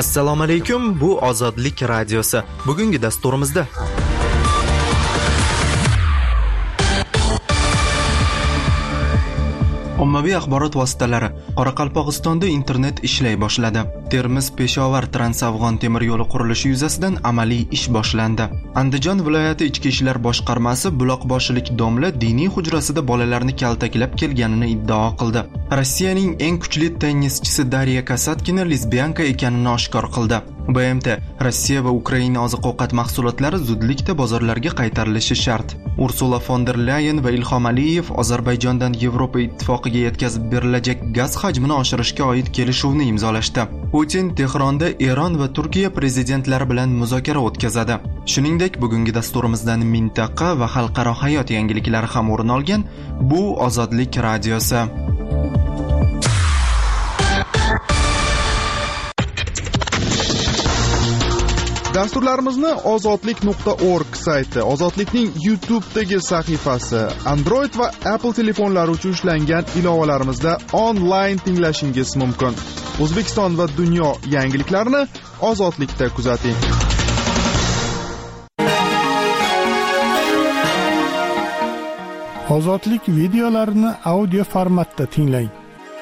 Assalomu alaykum, bu Ozodlik radiosi. Bugungi dasturimizda ommaviy axborot vositalari Qoraqalpog'istonda internet ishlay boshladi. Termiz-Peshovar Trans-Afg'on temir yo'li qurilishi yuzasidan amaliy ish boshlandi. Andijon viloyati Ichki ishlar boshqarmasi buloqboshilik domla diniy hujrasida bolalarni kaltaklab kelganini iddao qildi. Rossiyaning eng kuchli tennischisi Darya Kasatkina lesbiyanka ekanini oshkor qildi. BMT Rossiya va Ukraina oziq-ovqat mahsulotlari zudlikda bozorlarga qaytarilishi shart. Ursula von der Leyen va Ilhom Aliyev Ozarbayjondan Yevropa ittifoqiga yetkazib berilajak gaz hajmini oshirishga oid kelishuvni imzolashdi. Putin Tehronda Eron va Turkiya prezidentlari bilan muzokara o'tkazadi. Shuningdek, bugungi dasturimizdan mintaqa va xalqaro hayot yangiliklari ham o'rin olgan. Bu Ozodlik radiosi. Dasturlarimizni ozodlik.org sayti, Ozodlikning YouTube'dagi sahifasi, Android va Apple telefonlari uchun ishlangan ilovalarimizda onlayn tinglashingiz mumkin. O'zbekiston va dunyo yangiliklarini Ozodlikda kuzating. Ozodlik videolarini audio formatda tinglang.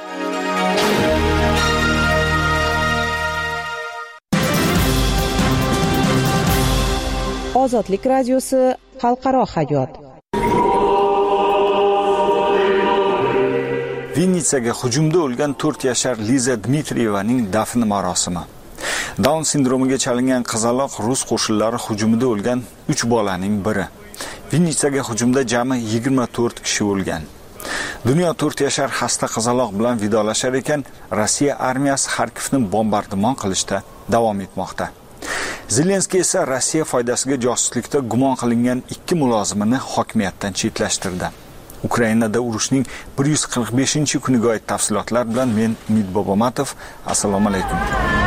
Ozodlik radiosi xalqaro hayot. Vinnitsaga hujumda o'lgan 4 yashar Liza Dmitriyevaning dafn marosimi. Down sindromiga chalingan qizaloq rus qo'shinlari hujumida o'lgan 3 bolaning biri. Vinnitsaga hujumda jami 24 kishi o'lgan. Dunyo 4 yashar xasta qizaloq bilan vidolashar ekan, Rossiya armiyasi Xarkovni bombardimon qilishda davom etmoqda. Zelenskiy esa Rossiya foydasiga josuslikda gumon qilingan 2 mulozimini hokimiyatdan chetlashtirdi. Ukrainada urushning 145-kuniga oid tafsilotlar bilan men Umid Bobomatov. Assalomu alaykum.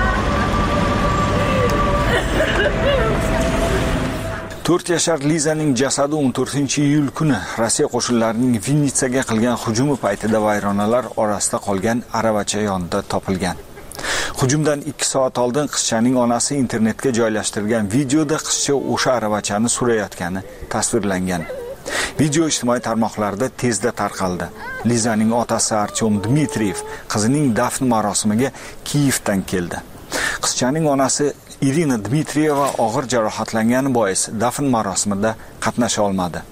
To'rt yashar Lizaning jasadi 14-iyul kuni Rossiya qo'shinlarining Vinnitsaga qilgan hujumi paytida vayronalar orasida qolgan aravacha yonida topilgan. Hujumdan 2 soat oldin qizchaning onasi internetga joylashtirgan videoda qizcha o'sha aravachani surayotgani tasvirlangan. Video ijtimoiy tarmoqlarda tezda tarqaldi. Lizaning otasi Artyom Dmitriyev qizining dafn marosimiga Kiyevdan keldi. Qizchaning onasi Irina Dmitriyeva og'ir jarohatlangani bois dafn marosimida qatnasha olmadi.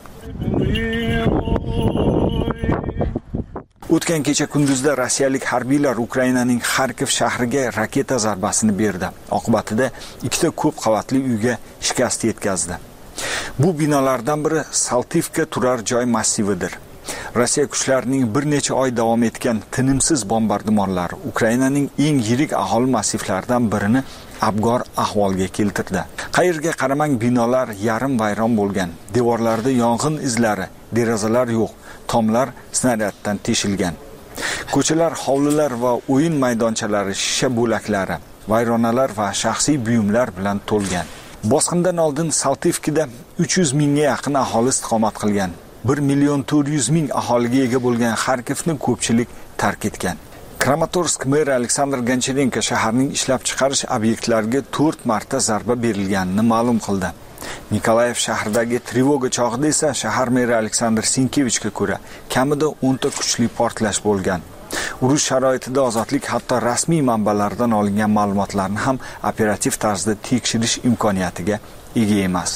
O'tgan kecha kunduzda rossiyalik harbiylar Ukrainaning Xarkov shahriga raketa zarbasini berdi. Oqibatida 2 ko'p qavatli uyga shikast yetkazdi. Bu binolardan biri Saltivka turar joy massividir. Rossiya kuchlarining bir necha oy davom etgan tinimsiz bombardimonlari Ukrainaning eng yirik aholi massivlaridan birini abgor ahvolga keltirdi. Qayerga qaramang binolar yarim vayron bo'lgan. Devorlarda yong'in izlari, derazalar yo'q. Tomlar snaryaddan teshilgan. Ko'chalar, hovlilar va o'yin maydonchalari shisha bo'laklari, vayronalar va shaxsiy buyumlar bilan to'lgan. Bosqindan oldin Saltivkida 300 mingga yaqin aholi istiqomat qilgan. 1,400,000 aholiga ega bo'lgan Xarkovni ko'pchilik tark etgan. Kramatorsk meri Aleksandr Goncharenko shaharning ishlab chiqarish obyektlariga 4 marta zarba berilganini ma'lum qildi. Nikolayev shahridagi trevoga chog'ida esa shahar meri Aleksandr Sinkevichga ko'ra kamida 10 ta kuchli portlash bo'lgan. Urush sharoitida ozodlik hatto rasmiy manbalardan olingan ma'lumotlarni ham operativ tarzda tekshirish imkoniyatiga ega emas.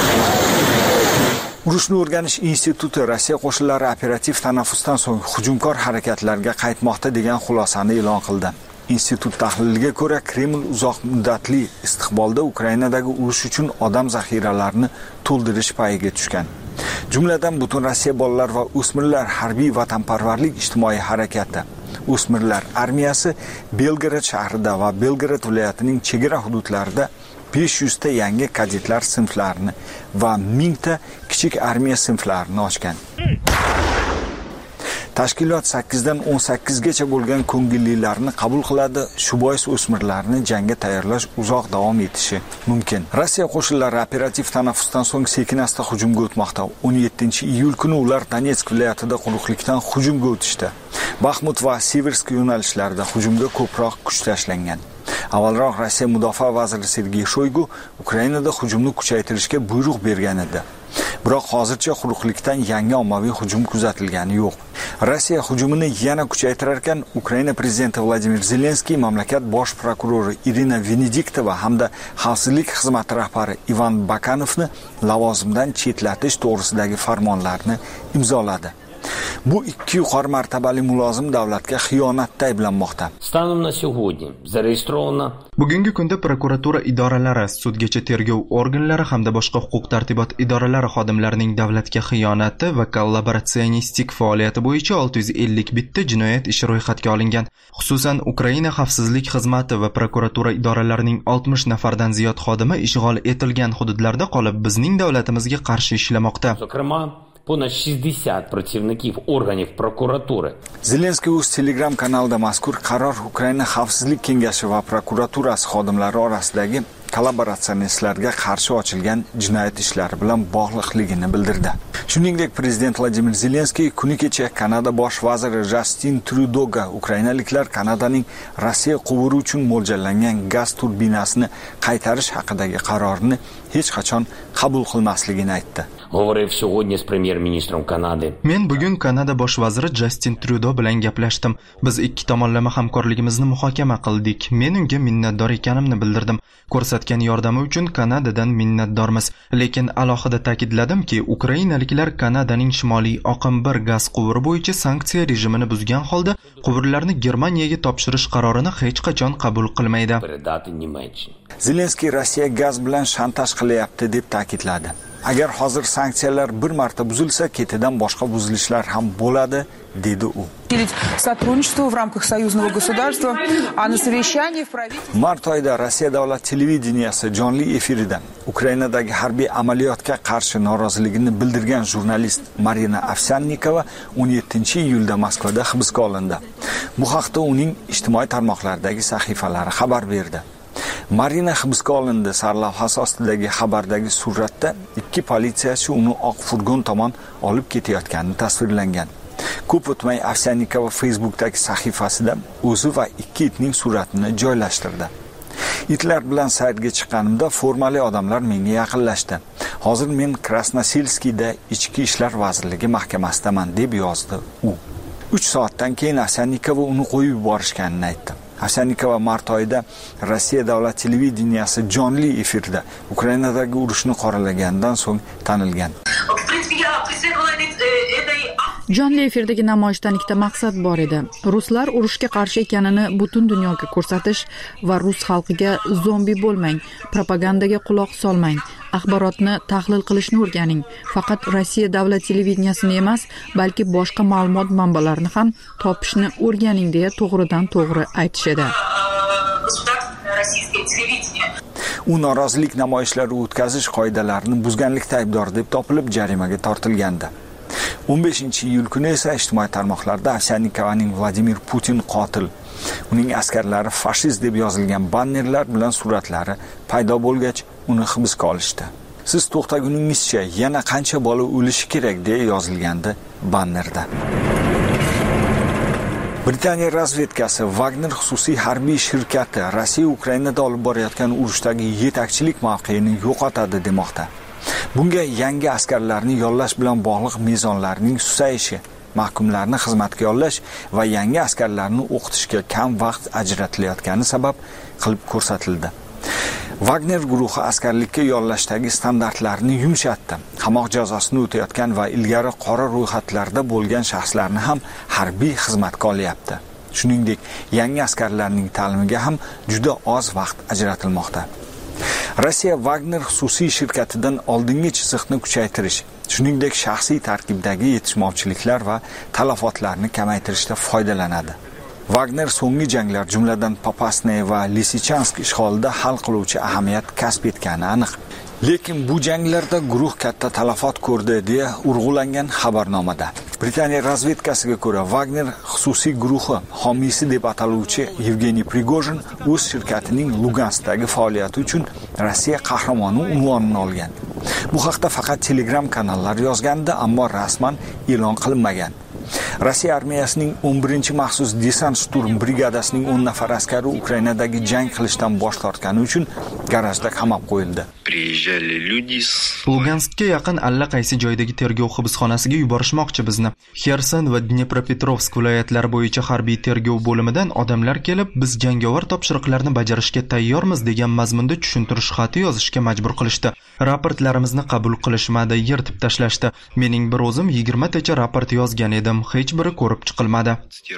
Urushni o'rganish instituti Rossiya qo'shinlari operativ tanaffusdan so'ng hujumkor harakatlarga qaytmoqda degan xulosani e'lon qildi. Institut tahliliga ko'ra, Kreml uzoq muddatli istiqbolda Ukrainadagi urush uchun odam zaxiralarini to'ldirish payiga tushgan. Jumladan butun Rossiya bolalar va o'smirlar harbiy vatanparvarlik ijtimoiy harakati, o'smirlar armiyasi Belgorod shahrida va Belgorod viloyatining chegara hududlarida 500 ta yangi kadetlar sinflarini va 1000 ta kichik armiya sinflarini ochgan. Tashkilot 8 dan 18 gacha bo'lgan ko'ngillilarni qabul qiladi. Shu bois o'smirlarni jangga tayyorlash uzoq davom etishi mumkin. Rossiya qo'shinlari operativ tanaffusdan so'ng sekin-asta hujumga o'tmoqda. 17-iyul kuni ular Donetsk viloyatida quruqlikdan hujumga o'tishdi. Baxmut va Seversk yo'nalishlarida hujumga ko'proq kuch tashlangan. Avvalroq Rossiya mudofaa vaziri Sergey Shoygu Ukrainada hujumni kuchaytirishga buyruq bergan edi. Biroq hozircha quruqlikdan yangi ommaviy hujum kuzatilgani yo'q. Rossiya hujumini yana kuchaytirar ekan, Ukraina prezidenti Vladimir Zelenskiy mamlakat bosh prokurori Irina Venediktova hamda xavfsizlik xizmati rahbari Ivan Bakanovni lavozimdan chetlatish to'g'risidagi farmonlarni imzoladi. Bu ikki yuqori martabali mulozim davlatga xiyonatda ayblanmoqda. Станом на сегодня зарегистрировано Bugungi kunda prokuratura idoralari, sudgacha tergov organlari hamda boshqa huquq-tartibot idoralari xodimlarining davlatga xiyonati va kollaboratsionistik faoliyati bo'yicha 650 bitta jinoyat ishi ro'yxatga olingan. Xususan, Ukraina xavfsizlik xizmati va prokuratura idoralarining 60 nafardan ziyod xodimi ishg'ol etilgan hududlarda qolib, bizning davlatimizga qarshi ishlamoqda. Понад 60 противників органів прокуратури. Zelenskiy o'z Telegram kanalida mazkur qaror Ukraina Xavfsizlik kengashi va prokuraturasi xodimlari orasidagi kollaboratsionistlarga qarshi ochilgan jinoyat ishlari bilan bog'liqligini bildirdi. Shuningdek, prezident Vladimir Zelenskiy kuni kecha Kanada bosh vaziri Justin Trudeauga Ukrainaliklar Kanadaning Rossiya quvuri uchun mo'ljallangan gaz turbinasini qaytarish haqidagi qarorni hech qachon qabul qilmasligini aytdi. Говорив сьогодні з прем'єр-міністром Канади. Men bugun Kanada bosh vaziri Justin Trudeau bilan gaplashdim. Biz ikki tomonlama hamkorligimizni muhokama qildik. Men unga minnatdor ekanimni bildirdim. Ko'rsatgan yordami uchun Kanadadan minnatdormiz. Lekin alohida ta'kidladimki, Ukrainaliklar Kanadaning shimoliy oqim 1 gaz quvuri bo'yicha sanksiya rejimini buzgan holda quvurlarni Germaniyaga topshirish qarorini hech qachon qabul qilmaydi. Zelenskiy Rossiya gaz bilan shantaj qilyapti deb ta'kidladi. Agar hozir sanksiyalar bir marta buzilsa, ketidan boshqa buzilishlar ham bo'ladi, dedi u. Сотрудничество в рамках союзного государства, а на совещании в правительстве Mart oyida Rossiya davlat televideniyasi jonli efirida Ukrainadagi harbiy amaliyotga qarshi noroziligini bildirgan jurnalist Marina Afsannikova 17-iyulda Moskvada hibsga olindi. Bu haqda uning ijtimoiy tarmoqlardagi sahifalari xabar berdi. Marina hibsga olindi sarlavhasi ostidagi xabardagi suratda ikki politsiyachi uni oq furgon tomon olib ketayotgani tasvirlangan. Ko'p o'tmay Afsannikova Facebookdagi sahifasida o'zi va ikki itning suratini joylashtirdi. Itlar bilan sayrga chiqqanimda formali odamlar menga yaqinlashdi. Hozir men Krasnoselskiyda Ichki ishlar vazirligi mahkamasidaman deb yozdi u. 3 soatdan keyin Afsannikova uni qo'yib yuborishganini aytdi. Afsannikova mart oyida Rossiya davlat televideniyasi jonli efirda Ukrainadagi urushni qoralagandan so'ng tanilgan. Jonli efirdagi namoyishdan ikkita maqsad bor edi. Ruslar urushga qarshi ekanini butun dunyoga ko'rsatish va rus xalqiga zombi bo'lmang, propagandaga quloq solmang, axborotni tahlil qilishni o'rganing. Faqat Rossiya davlat televideniyasini emas, balki boshqa ma'lumot manbalarini ham topishni o'rganing deya to'g'ridan to'g'ri aytishadi. U norozilik namoyishlari o'tkazish qoidalarini buzganlikda aybdor deb topilib jarimaga tortilgandi. 15-iyul kuni esa ijtimoiy tarmoqlarda Afsannikovaning Vladimir Putin qotil, uning askarlari fashist deb yozilgan bannerlar bilan suratlari paydo bo'lgach, uni hibsga olishdi. Siz to'xtaguningizcha yana qancha bola o'lishi kerak deya yozilgandi bannerda. Britaniya razvedkasi Wagner xususiy harbiy shirkati Rossiya Ukrainada olib borayotgan urushdagi yetakchilik mavqeini yo'qotadi demoqda. Bunga yangi askarlarni yollash bilan bog'liq mezonlarning susayishi, mahkumlarni xizmatga yollash va yangi askarlarni o'qitishga kam vaqt ajratilayotgani sabab qilib ko'rsatildi. Wagner guruhi askarlikka yollashdagi standartlarni yumshatdi. Qamoq jazosini o'tayotgan va ilgari qora ro'yxatlarda bo'lgan shaxslarni ham harbiy xizmatga olyapti. Shuningdek, yangi askarlarning ta'limiga ham juda oz vaqt ajratilmoqda. Rossiya Wagner xususiy shirkatidan oldingi chiziqni kuchaytirish, shuningdek shaxsiy tarkibdagi yetishmovchiliklar va talafotlarni kamaytirishda foydalanadi. Wagner so'nggi janglar, jumladan Popasnaya va Lisichansk ishg'olida hal qiluvchi ahamiyat kasb etgani aniq. Lekin bu janglarda guruh katta talafot ko'rdi deya urg'ulangan xabarnomada. Britaniya razvedkasiga ko'ra, Wagner xususiy guruhi homiysi deb ataluvchi Yevgeniy Prigojin o'z shirkatining Luganskdagi faoliyati uchun Rossiya qahramoni unvonini olgan. Bu haqda faqat Telegram kanallar yozgandi, ammo rasman e'lon qilinmagan. Rossiya armiyasining 11 maxsus desant shturm brigadasining 10 nafar askari Ukrainadagi jang qilishdan bosh tortgani uchun garajda qamab qo'yildi. Luganskka yaqin allaqaysi joydagi tergov hibsxonasiga yuborishmoqchi bizni. Xerson va Dnepropetrovsk viloyatlari bo'yicha harbiy tergov bo'limidan odamlar kelib, biz jangovar topshiriqlarni bajarishga tayyormiz degan mazmunda tushuntirish xati yozishga majbur qilishdi. Raportlarimizni qabul qilishmadi, yirtib tashlashdi. Mening bir o'zim 20 tacha raport yozgan edim, hech biri ko'rib chiqilmadi.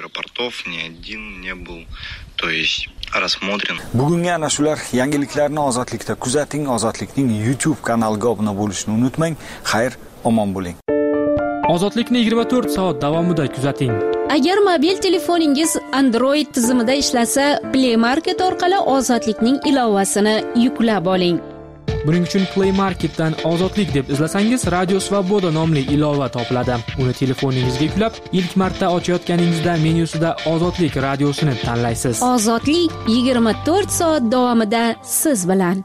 Bugungi ana shular yangiliklarni Ozodlikda kuzating. Ozodlikning YouTube kanaliga obuna bo'lishni unutmang. Xayr, omon bo'ling. Ozodlikni 24 soat davomida kuzating. Agar mobil telefoningiz Android tizimida ishlasa, Play Market orqali Ozodlikning ilovasini yuklab oling. Buning uchun Play Marketdan Ozodlik deb izlasangiz, Radio Svoboda nomli ilova topiladi. Uni telefoningizga yuklab, ilk marta ochayotganingizda menyusida Ozodlik radiosini tanlaysiz. Ozodlik 24 soat davomida siz bilan.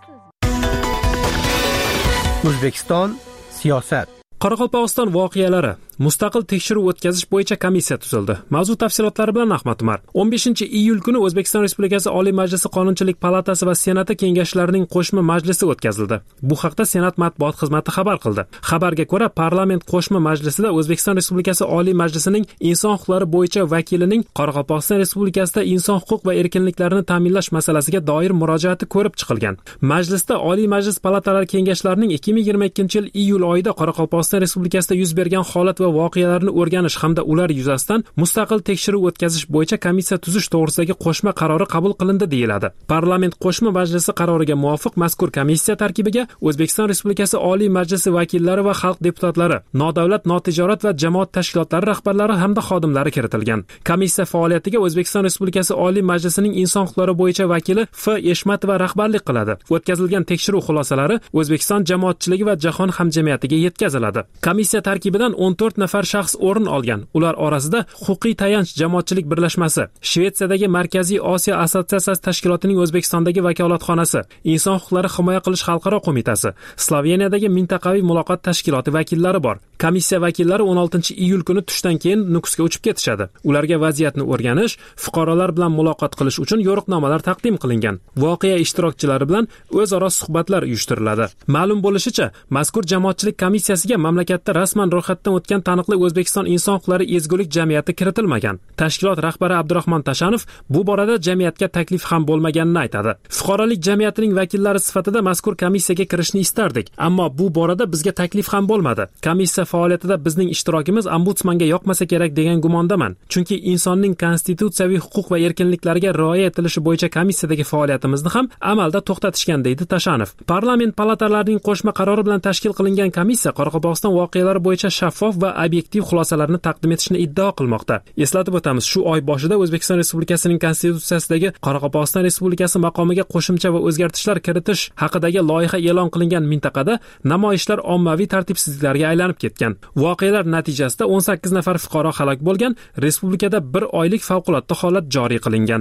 O'zbekiston siyosat. Qoraqalpog'iston voqealari mustaqil tekshiruv o'tkazish bo'yicha komissiya tuzildi. Mavzu tafsilotlari bilan Ahmad Umar. 15-iyul kuni O'zbekiston Respublikasi Oliy Majlisi Qonunchilik palatasi va Senati kengashlarining qo'shma majlisi o'tkazildi. Bu haqda Senat matbuot xizmati xabar qildi. Xabarga ko'ra, parlament qo'shma majlisida O'zbekiston Respublikasi Oliy Majlisining inson huquqlari bo'yicha vakilining Qoraqalpog'iston Respublikasida inson huquq va erkinliklarini ta'minlash masalasiga doir murojaati ko'rib chiqilgan. Majlisda Oliy Majlis palatalari kengashlarining 2022-yil iyul oyida Qoraqalpog'iston Respublikasida yuz bergan holat va voqealarni o'rganish hamda ular yuzasidan mustaqil tekshiruv o'tkazish bo'yicha komissiya tuzish to'g'risidagi qo'shma qarori qabul qilindi deyiladi. Parlament qo'shma majlisi qaroriga muvofiq mazkur komissiya tarkibiga O'zbekiston Respublikasi Oliy Majlisi vakillari va xalq deputatlari, nodavlat, notijorat va jamoat tashkilotlari rahbarlari hamda xodimlari kiritilgan. Komissiya faoliyatiga O'zbekiston Respublikasi Oliy Majlisining inson huquqlari bo'yicha vakili F. Eshmatova rahbarlik qiladi. O'tkazilgan tekshiruv xulosalari O'zbekiston jamoatchiligi va jahon hamjamiyatiga yetkaziladi. Komissiya tarkibidan 14 nafar shaxs o'rin olgan. Ular orasida Huquqiy tayanch jamoatchilik birlashmasi, Shvetsiyadagi Markaziy Osiyo assotsiatsiyasi tashkilotining O'zbekistondagi vakolatxonasi, Inson huquqlari himoya qilish xalqaro qo'mitasi, Sloveniyadagi mintaqaviy muloqot tashkiloti vakillari bor. Komissiya vakillari 16-iyul kuni tushdan keyin Nukusga uchib ketishadi. Ularga vaziyatni o'rganish, fuqarolar bilan muloqot qilish uchun yo'riqnomalar taqdim qilingan. Voqea ishtirokchilari bilan o'zaro suhbatlar uyushtiriladi. Ma'lum bo'lishicha, mazkur jamoatchilik komissiyasiga mamlakatda rasman ro'yxatdan o'tgan taniqli O'zbekiston inson huquqlari ezgulik jamiyati kiritilmagan. Tashkilot rahbari Abdurahmon Tashanov bu borada jamiyatga taklif ham bo'lmaganini aytadi. Fuqarolik jamiyatining vakillari sifatida mazkur komissiyaga kirishni istardik, ammo bu borada bizga taklif ham bo'lmadi. Komissiya faoliyatida bizning ishtirokimiz ombudsmanga yoqmasa kerak degan gumondaman. Chunki insonning konstitutsiyaviy huquq va erkinliklariga rioya etilishi bo'yicha komissiyadagi faoliyatimizni ham amalda to'xtatishgan deydi Tashanov. Parlament palatalarining qo'shma qarori bilan tashkil qilingan komissiya Qoraqalpog'iston voqealari bo'yicha shaffof va obyektiv xulosalarni taqdim etishni iddao qilmoqda. Eslatib o'tamiz, shu oy boshida O'zbekiston Respublikasining konstitutsiyasidagi Qoraqalpog'iston Respublikasi maqomiga qo'shimcha va o'zgartishlar kiritish haqidagi loyiha e'lon qilingan mintaqada namoyishlar ommaviy tartibsizliklarga aylanib ketgan. Voqealar natijasida 18 nafar fuqaro halok bo'lgan, respublikada 1 oylik favqulodda holat joriy qilingan.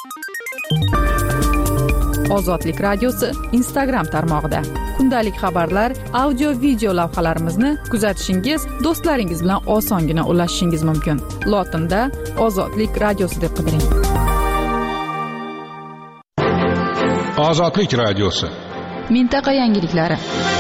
Ozodlik radiosi Instagram tarmog'ida kundalik xabarlar, audio video lavhalarimizni kuzatishingiz, do'stlaringiz bilan osongina ulashishingiz mumkin. Lotinda Ozodlik radiosi deb qidiring. Ozodlik radiosi. Mintaqa yangiliklari.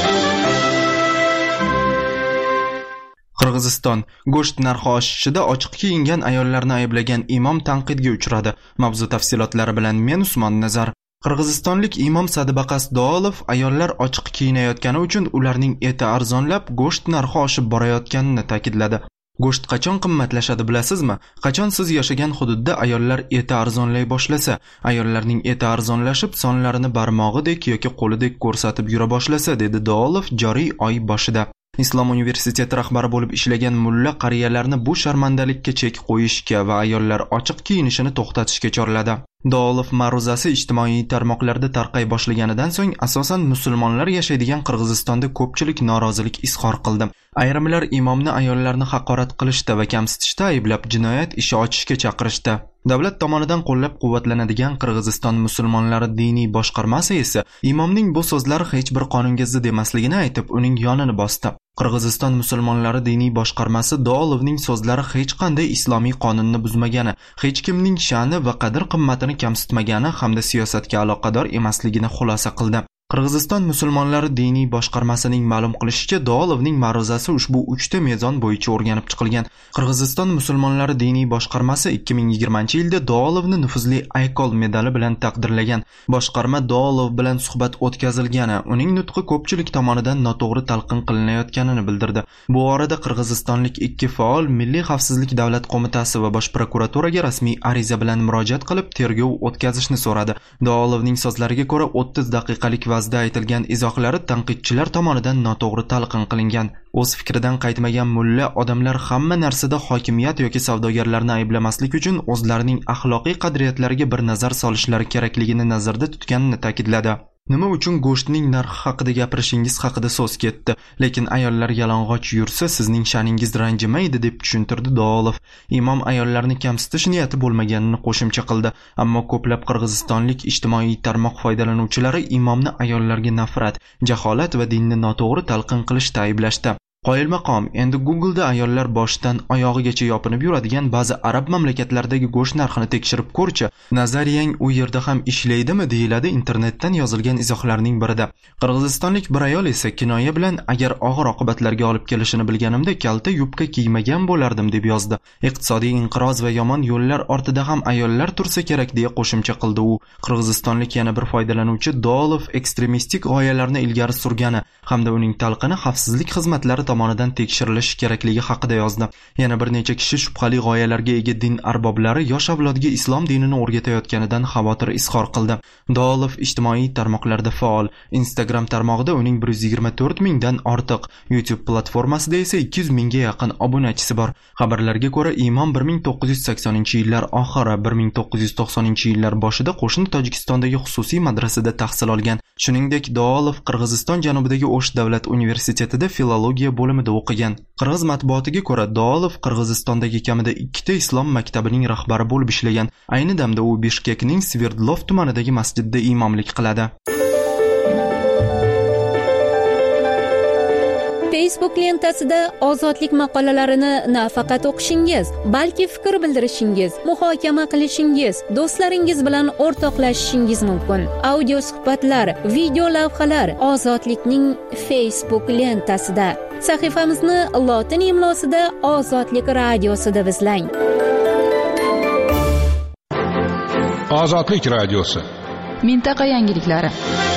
Qirg'iziston go'sht narxi oshishida ochiq kiyingan ayollarni ayblagan imom tanqidga uchradi. Mavzu tafsilotlari bilan men Usmon Nazar. Qirg'izistonlik imom Sadibaqas Doolov ayollar ochiq kiyinayotgani uchun ularning eti arzonlab, go'sht narxi oshib borayotganini ta'kidladi. Go'sht qachon qimmatlashadi bilasizmi? Qachon siz yashagan hududda ayollar eti arzonlay boshlasa, ayollarning eti arzonlashib, sonlarini barmog'idek yoki qo'lidek ko'rsatib yura boshlasa, dedi Doolov joriy oy boshida. Islom universiteti rahbari bo'lib ishlagan mulla qariyalarni bu sharmandalikka chek qo'yishga va ayollar ochiq kiyinishini to'xtatishga chorladi. Doolov ma'ruzasi ijtimoiy tarmoqlarda tarqay boshlaganidan so'ng asosan musulmonlar yashaydigan Qirg'izistonda ko'pchilik norozilik izhor qildi. Ayrimlar imomni ayollarni haqorat qilishda va kamsitishda ayblab jinoyat ishi ochishga chaqirishdi. Davlat tomonidan qo'llab-quvvatlanadigan Qirg'iziston musulmonlari diniy boshqarmasi esa imomning bu so'zlari hech bir qonunga zid emasligini aytib, uning yonini bosdi. Qirg'iziston musulmonlari diniy boshqarmasi Doolovning so'zlari hech qanday islomiy qonunni buzmagani, hech kimning sha'ni va qadr-qimmatini kamsitmagani hamda siyosatga aloqador emasligini xulosa qildi. Qirg'iziston musulmonlari diniy boshqarmasining ma'lum qilishicha, Doolovning ma'ruzasi ushbu 3 ta mezon bo'yicha o'rganib chiqilgan. Qirg'iziston musulmonlari diniy boshqarmasi 2020-yilda Doolovni nufuzli Aykol medali bilan taqdirlagan. Boshqarma Doolov bilan suhbat o'tkazilgani, uning nutqi ko'pchilik tomonidan noto'g'ri talqin qilinayotganini bildirdi. Bu orada qirg'izistonlik 2 faol Milliy xavfsizlik davlat qo'mitasi va bosh prokuraturaga rasmiy ariza bilan murojaat qilib, tergov o'tkazishni so'radi. Doolovning so'zlariga ko'ra 30 daqiqalik vazda aytilgan izohlari tanqidchilar tomonidan noto'g'ri talqin qilingan. O'z fikridan qaytmagan mulla odamlar hamma narsada hokimiyat yoki savdogarlarni ayblamaslik uchun o'zlarining axloqiy qadriyatlariga bir nazar solishlari kerakligini nazarda tutganini ta'kidladi. Nima uchun go'shtning narxi haqida gapirishingiz haqida so'z ketdi, lekin ayollar yalang'och yursa sizning sha'ningiz ranjimaydi deb tushuntirdi Doolov. Imom ayollarni kamsitish niyati bo'lmaganini qo'shimcha qildi, ammo ko'plab qirg'izistonlik ijtimoiy tarmoq foydalanuvchilari imomni ayollarga nafrat, jaholat va dinni noto'g'ri talqin qilishda ayblashdi. Qoyil maqom, endi Google'da ayollar boshidan oyog'igacha yopinib yuradigan ba'zi arab mamlakatlaridagi go'sht narxini tekshirib ko'rchi. Nazariyang u yerda ham ishlaydimi, deyiladi internetdan yozilgan izohlarning birida. Qirg'izistonlik bir ayol esa kinoya bilan agar og'ir oqibatlarga olib kelishini bilganimda kalta yubka kiymagan bo'lardim deb yozdi. Iqtisodiy inqiroz va yomon yo'llar ortida ham ayollar tursa kerak deya qo'shimcha qildi u. Qirg'izistonlik yana bir foydalanuvchi Doolov ekstremistik g'oyalarni ilgari surgani hamda uning talqini xavfsizlik xizmatlari tomonidan tekshirilishi kerakligi haqida yozdi. Yana bir necha kishi shubhali g'oyalarga ega din arboblari yosh avlodga islom dinini o'rgatayotganidan xavotir izhor qildi. Doolov ijtimoiy tarmoqlarda faol. Instagram tarmog'ida uning 124 mingdan ortiq, YouTube platformasida esa 200 mingga yaqin obunachisi bor. Xabarlarga ko'ra, imom 1980-yillar oxiri, 1990-yillar boshida qo'shni Tojikistondagi xususiy madrasada tahsil olgan. Shuningdek, Doolov Qirg'iziston janubidagi O'sh davlat universitetida filologiya bo'limida o'qigan. Qirg'iz matbuotiga ko'ra, Doolov Qirg'izistondagi kamida 2 ta islom maktabining rahbari bo'lib ishlagan. Ayni damda u Bishkekning Sverdlov tumanidagi masjidda imomlik qiladi. Facebook lentasida ozodlik maqolalarini nafaqat o'qishingiz, balki fikr bildirishingiz, muhokama qilishingiz, do'stlaringiz bilan o'rtoqlashishingiz mumkin. Audio suhbatlar, video lavhalar ozodlikning Facebook lentasida. Sahifamizni lotin imlosida Ozodlik radiosi deb izlang. Ozodlik radiosi. Mintaqa yangiliklari.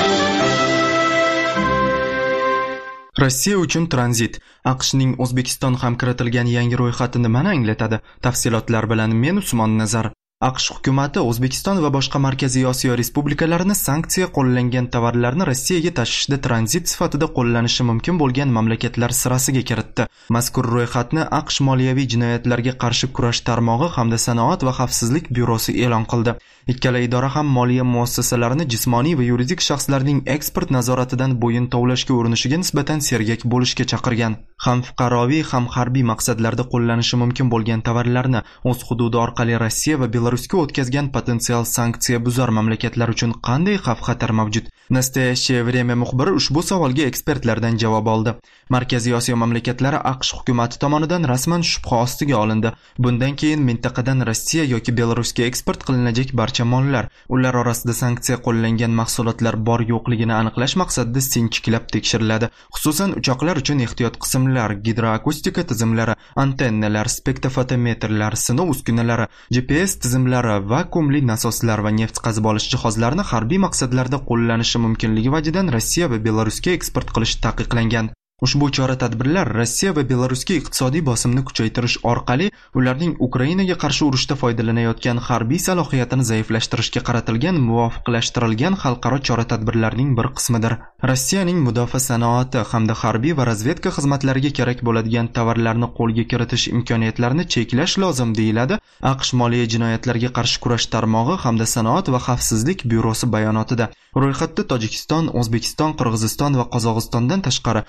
Rossiya uchun tranzit. AQShning O'zbekiston ham kiritilgan yangi ro'yxati nimani anglatadi? Tafsilotlar bilan men Usmon Nazar. AQSh hukumati O'zbekiston va boshqa Markaziy Osiyo respublikalarini sanksiya qo'llangan tovarlarni Rossiyaga tashishda tranzit sifatida qo'llanishi mumkin bo'lgan mamlakatlar sirasiga kiritdi. Mazkur ro'yxatni AQSh moliyaviy jinoyatlarga qarshi kurash tarmog'i hamda sanoat va xavfsizlik byurosi e'lon qildi. Ikkala idora ham moliya muassasalarini jismoniy va yuridik shaxslarning eksport nazoratidan bo'yin tovlashga urinishiga nisbatan sergak bo'lishga chaqirgan. Ham fuqaroviy, ham harbiy maqsadlarda qo'llanishi mumkin bo'lgan tovarlarni o'z hududi orqali Rossiya va Belarusga o'tkazgan potensial sanksiya buzar mamlakatlar uchun qanday xavf-xatar mavjud? Nastoyaщее время muxbiri ushbu savolga ekspertlardan javob oldi. Markaziy Osiyo mamlakatlari AQSh hukumati tomonidan rasman shubha ostiga olindi. Bundan keyin mintaqadan Rossiya yoki Belarusga eksport qilinajak barcha mollar, ular orasida sanksiya qo'llangan mahsulotlar bor yo'qligini aniqlash maqsadida sinchiklab tekshiriladi. Xususan uchoqlar uchun ehtiyot qismlar, gidroakustika tizimlari, antennalar, spektrofotometrlar, sinov uskunalari, GPS tizimlari, vakuumli nasoslar va neft qazib olish jihozlarini harbiy maqsadlarda qo'llanishi mumkinligi vajidan Rossiya va Belarusga eksport qilish taqiqlangan. Ushbu chora-tadbirlar Rossiya va Belarusga iqtisodiy bosimni kuchaytirish orqali ularning Ukrainaga qarshi urushda foydalanayotgan harbiy salohiyatini zaiflashtirishga qaratilgan muvofiqlashtirilgan xalqaro chora-tadbirlarning bir qismidir. Rossiyaning mudofaa sanoati hamda harbiy va razvedka xizmatlariga kerak bo'ladigan tovarlarni qo'lga kiritish imkoniyatlarini cheklash lozim, deyiladi AQSh moliya jinoyatlarga qarshi kurash tarmog'i hamda sanoat va xavfsizlik byurosi bayonotida. Ro'yxatda Tojikiston, O'zbekiston, Qirg'iziston va Qozog'istondan tashqari Birlashgan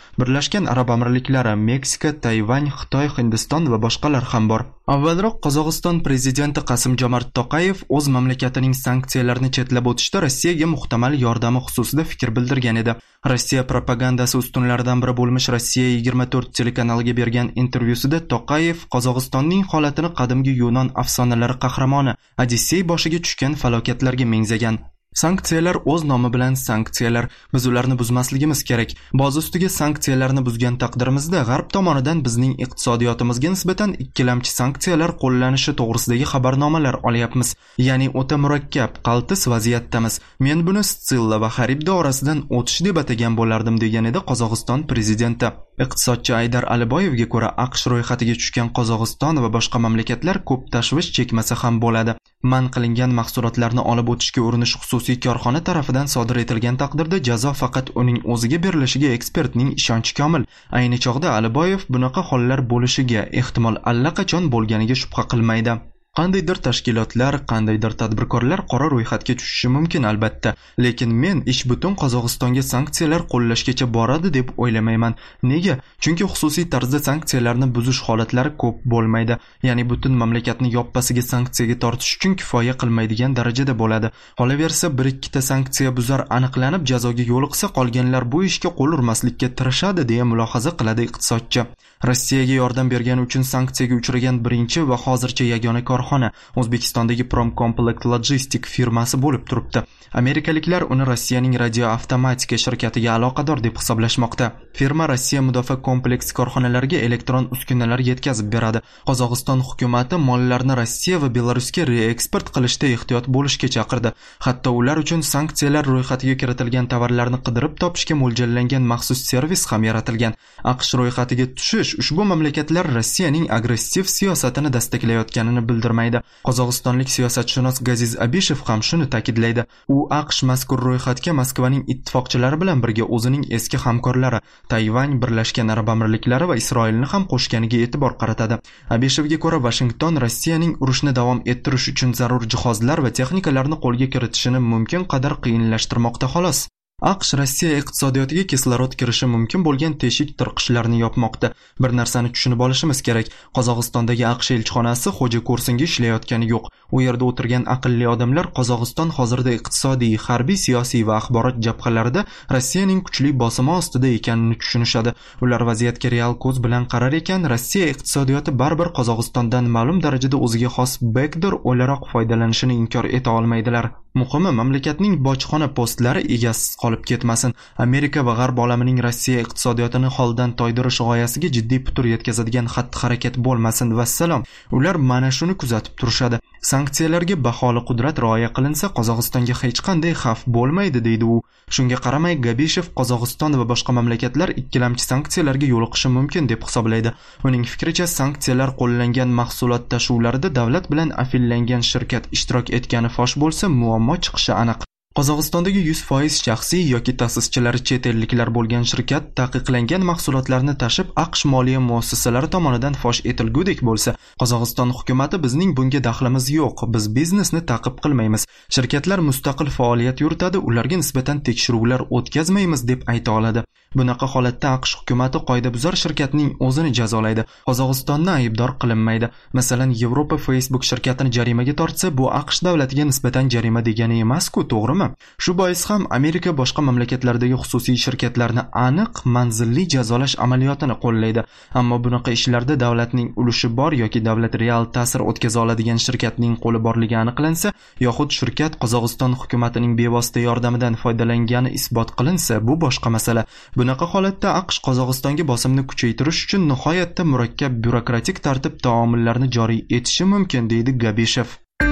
Birlashgan Arab Amirliklari, Meksika, Tayvan, Xitoy, Hindiston va boshqalar ham bor. Avvalroq Qozog'iston prezidenti Qasim-Jomart To'qayev o'z mamlakatining sanksiyalarni chetlab o'tishda Rossiyaga muhtamal yordami xususida fikr bildirgan edi. Rossiya propagandasi ustunlaridan biri bo'lmish Rossiya 24 telekanaliga bergan intervyusida To'qayev Qozog'istonning holatini qadimgi Yunon afsonalari qahramoni Odissey boshiga tushgan falokatlarga mengzagan. Sanksiyalar o'z nomi bilan sanksiyalar. Biz ularni buzmasligimiz kerak. Boz ustiga sanksiyalarni buzgan taqdirimizda G'arb tomonidan bizning iqtisodiyotimizga nisbatan ikkilamchi sanksiyalar qo'llanishi to'g'risidagi xabarnomalar olyapmiz. Ya'ni o'ta murakkab, qaltis vaziyatdamiz. Men buni Stsilla va Xaribda orasidan o'tish deb atagan bo'lardim, degan edi Qozog'iston prezidenti. Iqtisodchi Aydar Aliboyevga ko'ra, AQSh ro'yxatiga tushgan Qozog'iston va boshqa mamlakatlar ko'p tashvish chekmasa ham bo'ladi. Man qilingan mahsulotlarni olib o'tishga urinish xususiy korxona tarafidan sodir etilgan taqdirda jazo faqat uning o'ziga berilishiga ekspertning ishonchi komil. Ayni chog'da Aliboyev bunaqa hollar bo'lishiga ehtimol allaqachon bo'lganiga shubha qilmaydi. Qandaydir tashkilotlar, qandaydir tadbirkorlar qora ro'yxatga tushishi mumkin albatta, lekin men ish butun Qozog'istonga sanksiyalar qo'llashgacha boradi deb o'ylamayman. Nega? Chunki xususiy tarzda sanksiyalarni buzish holatlari ko'p bo'lmaydi. Ya'ni butun mamlakatni yoppasiga sanksiyaga tortish uchun kifoya qilmaydigan darajada bo'ladi. Qolaversa, bir ikkita sanksiya buzar aniqlanib jazoga yo'liqsa, qolganlar bu ishga qo'l urmaslikka tirishadi, deya mulohaza qiladi iqtisodchi. Rossiyaga yordam bergani uchun sanksiyaga uchragan birinchi va hozircha yagona korxona O'zbekistondagi Promcomplex Logistic firmasi bo'lib turibdi. Amerikaliklar uni Rossiyaning radioavtomatika shirkatiga aloqador deb hisoblashmoqda. Firma Rossiya mudofaa kompleks korxonalariga elektron uskunalar yetkazib beradi. Qozog'iston hukumati mollarni Rossiya va Belarusga reeksport qilishda ehtiyot bo'lishga chaqirdi. Hatto ular uchun sanksiyalar ro'yxatiga kiritilgan tovarlarni qidirib topishga mo'ljallangan maxsus servis ham yaratilgan. AQSh ro'yxatiga tushish ushbu mamlakatlar Rossiyaning agressiv siyosatini dastaklayotganini bildirmaydi. Qozog'istonlik siyosatshunos Gaziz Abishev ham shuni ta'kidlaydi. U AQSh mazkur ro'yxatga Moskvaning ittifoqchilari bilan birga o'zining eski hamkorlari Tayvan, Birlashgan Arab Amirliklari va Isroilni ham qo'shganiga e'tibor qaratadi. Abishevga ko'ra, Washington Rossiyaning urushni davom ettirish uchun zarur jihozlar va texnikalarni qo'lga kiritishini mumkin qadar qiyinlashtirmoqda xolos. AQSh Rossiya iqtisodiyotiga kislorod kirishi mumkin bo'lgan teshik tirqishlarni yopmoqda. Bir narsani tushunib olishimiz kerak. Qozog'istondagi AQSh elchixonasi xo'ja ko'rsinga ishlayotgani yo'q. U yerda o'tirgan aqlli odamlar Qozog'iston hozirda iqtisodiy, harbiy, siyosiy va axborot jabhalarida Rossiyaning kuchli bosimi ostida ekanini tushunishadi. Ular vaziyatga real ko'z bilan qarar ekan, Rossiya iqtisodiyoti baribir Qozog'istondan ma'lum darajada o'ziga xos backdoor o'laroq foydalanishini inkor eta olmaydilar. Muhimi, mamlakatning bojxona postlari egasiz qolib ketmasin. Amerika va G'arb olamining Rossiya iqtisodiyotini holdan toydirish g'oyasiga jiddiy putur yetkazadigan xatti-harakat bo'lmasin. Vassalom. Ular mana shuni kuzatib turishadi. Sanksiyalarga baholi qudrat rioya qilinsa, Qozog'istonga hech qanday xavf bo'lmaydi, deydi u. Shunga qaramay, Gabishev Qozog'iston va boshqa mamlakatlar ikkilamchi sanksiyalarga yo'liqishi mumkin deb hisoblaydi. Uning fikricha, sanksiyalar qo'llangan mahsulot tashuvlarida davlat bilan afillangan shirkat ishtirok etgani fosh bo'lsa, muammo chiqishi aniq. Qozog'istondagi 100% shaxsiy yoki ta'sischilari chet elliklar bo'lgan shirkat taqiqlangan mahsulotlarni tashib AQSh moliya muassasalari tomonidan fosh etilgudek bo'lsa, Qozog'iston hukumati bizning bunga daxlimiz yo'q, biz biznesni ta'qib qilmaymiz. Shirkatlar mustaqil faoliyat yuritadi, ularga nisbatan tekshiruvlar o'tkazmaymiz deb ayta oladi. Bunaqa holatda AQSh hukumati qoidabuzar shirkatning o'zini jazolaydi. Qozog'istonni aybdor qilinmaydi. Masalan, Yevropa Facebook shirkatini jarimaga tortsa, bu AQSh davlatiga nisbatan jarima degani emas-ku, to'g'rimi? Shu bois ham Amerika boshqa mamlakatlardagi xususiy shirkatlarni aniq manzilli jazolash amaliyotini qo'llaydi. Ammo bunaqa ishlarda davlatning ulushi bor yoki davlat real ta'sir o'tkaza oladigan shirkatning qo'li borligi aniqlansa, yoxud shirkat Qozog'iston hukumatining bevosita yordamidan foydalangani isbot qilinsa, bu boshqa masala. Bunaqa holatda AQSh Qozog'istonga bosimni kuchaytirish uchun nihoyatda murakkab byurokratik tartib taomillarni joriy etishi mumkin, deydi Gabishev.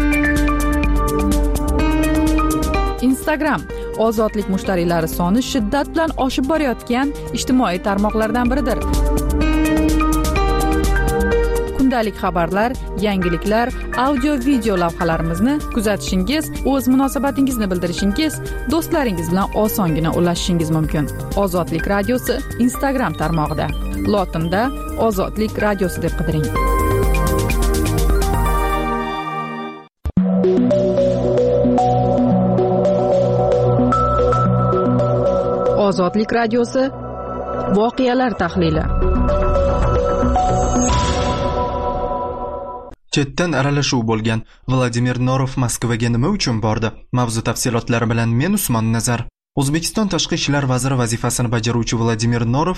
Instagram ozodlik mushtariylari soni shiddat bilan oshib borayotgan ijtimoiy tarmoqlardan biridir. Kundalik xabarlar, yangiliklar, audio-video lavhalarimizni kuzatishingiz, o'z munosabatingizni bildirishingiz, do'stlaringiz bilan osongina ulashishingiz mumkin. Ozodlik radiosi Instagram tarmog'ida. Lotinda Ozodlik radiosi deb qidiring. Ozodlik radiosi Voqealar tahlili. Chetdan aralashuv bo'lgan Vladimir Norov Moskvaga nima uchun bordi? Mavzu tafsilotlari bilan men Usmon Nazar. O'zbekiston tashqi ishlar vaziri vazifasini bajaruvchi Vladimir Norov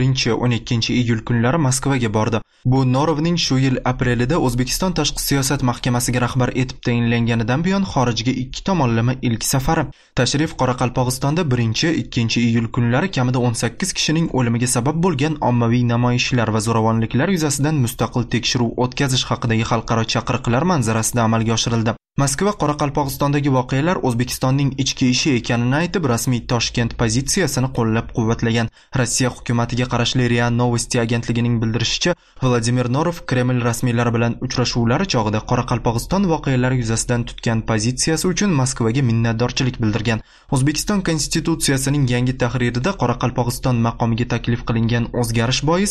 11-12 iyul kunlari Moskvaga bordi. Bu Norovning shu yil aprelida O'zbekiston tashqi siyosat mahkamasiga rahbar etib tayinlanganidan buyon xorijga ikki tomonlama ilk safari. Tashrif Qoraqalpog'istonda 1-2 iyul kunlari kamida 18 kishining o'limiga sabab bo'lgan ommaviy namoyishlar va zo'ravonliklar yuzasidan mustaqil tekshiruv o'tkazish haqidagi xalqaro chaqiriqlar manzarasida amalga oshirildi. Moskva Qoraqalpog'istondagi voqealar O'zbekistonning ichki ishi ekanini aytib, rasmiy Toshkent pozitsiyasini qo'llab-quvvatlagan. Rossiya hukumatiga qarashli RIA Novosti agentligining bildirishicha, Vladimir Norov Kreml rasmiylari bilan uchrashuvlari chog'ida Qoraqalpog'iston voqealari yuzasidan tutgan pozitsiyasi uchun Moskvaga minnatdorchilik bildirgan. O'zbekiston konstitutsiyasining yangi tahririda Qoraqalpog'iston maqomiga taklif qilingan o'zgarish bois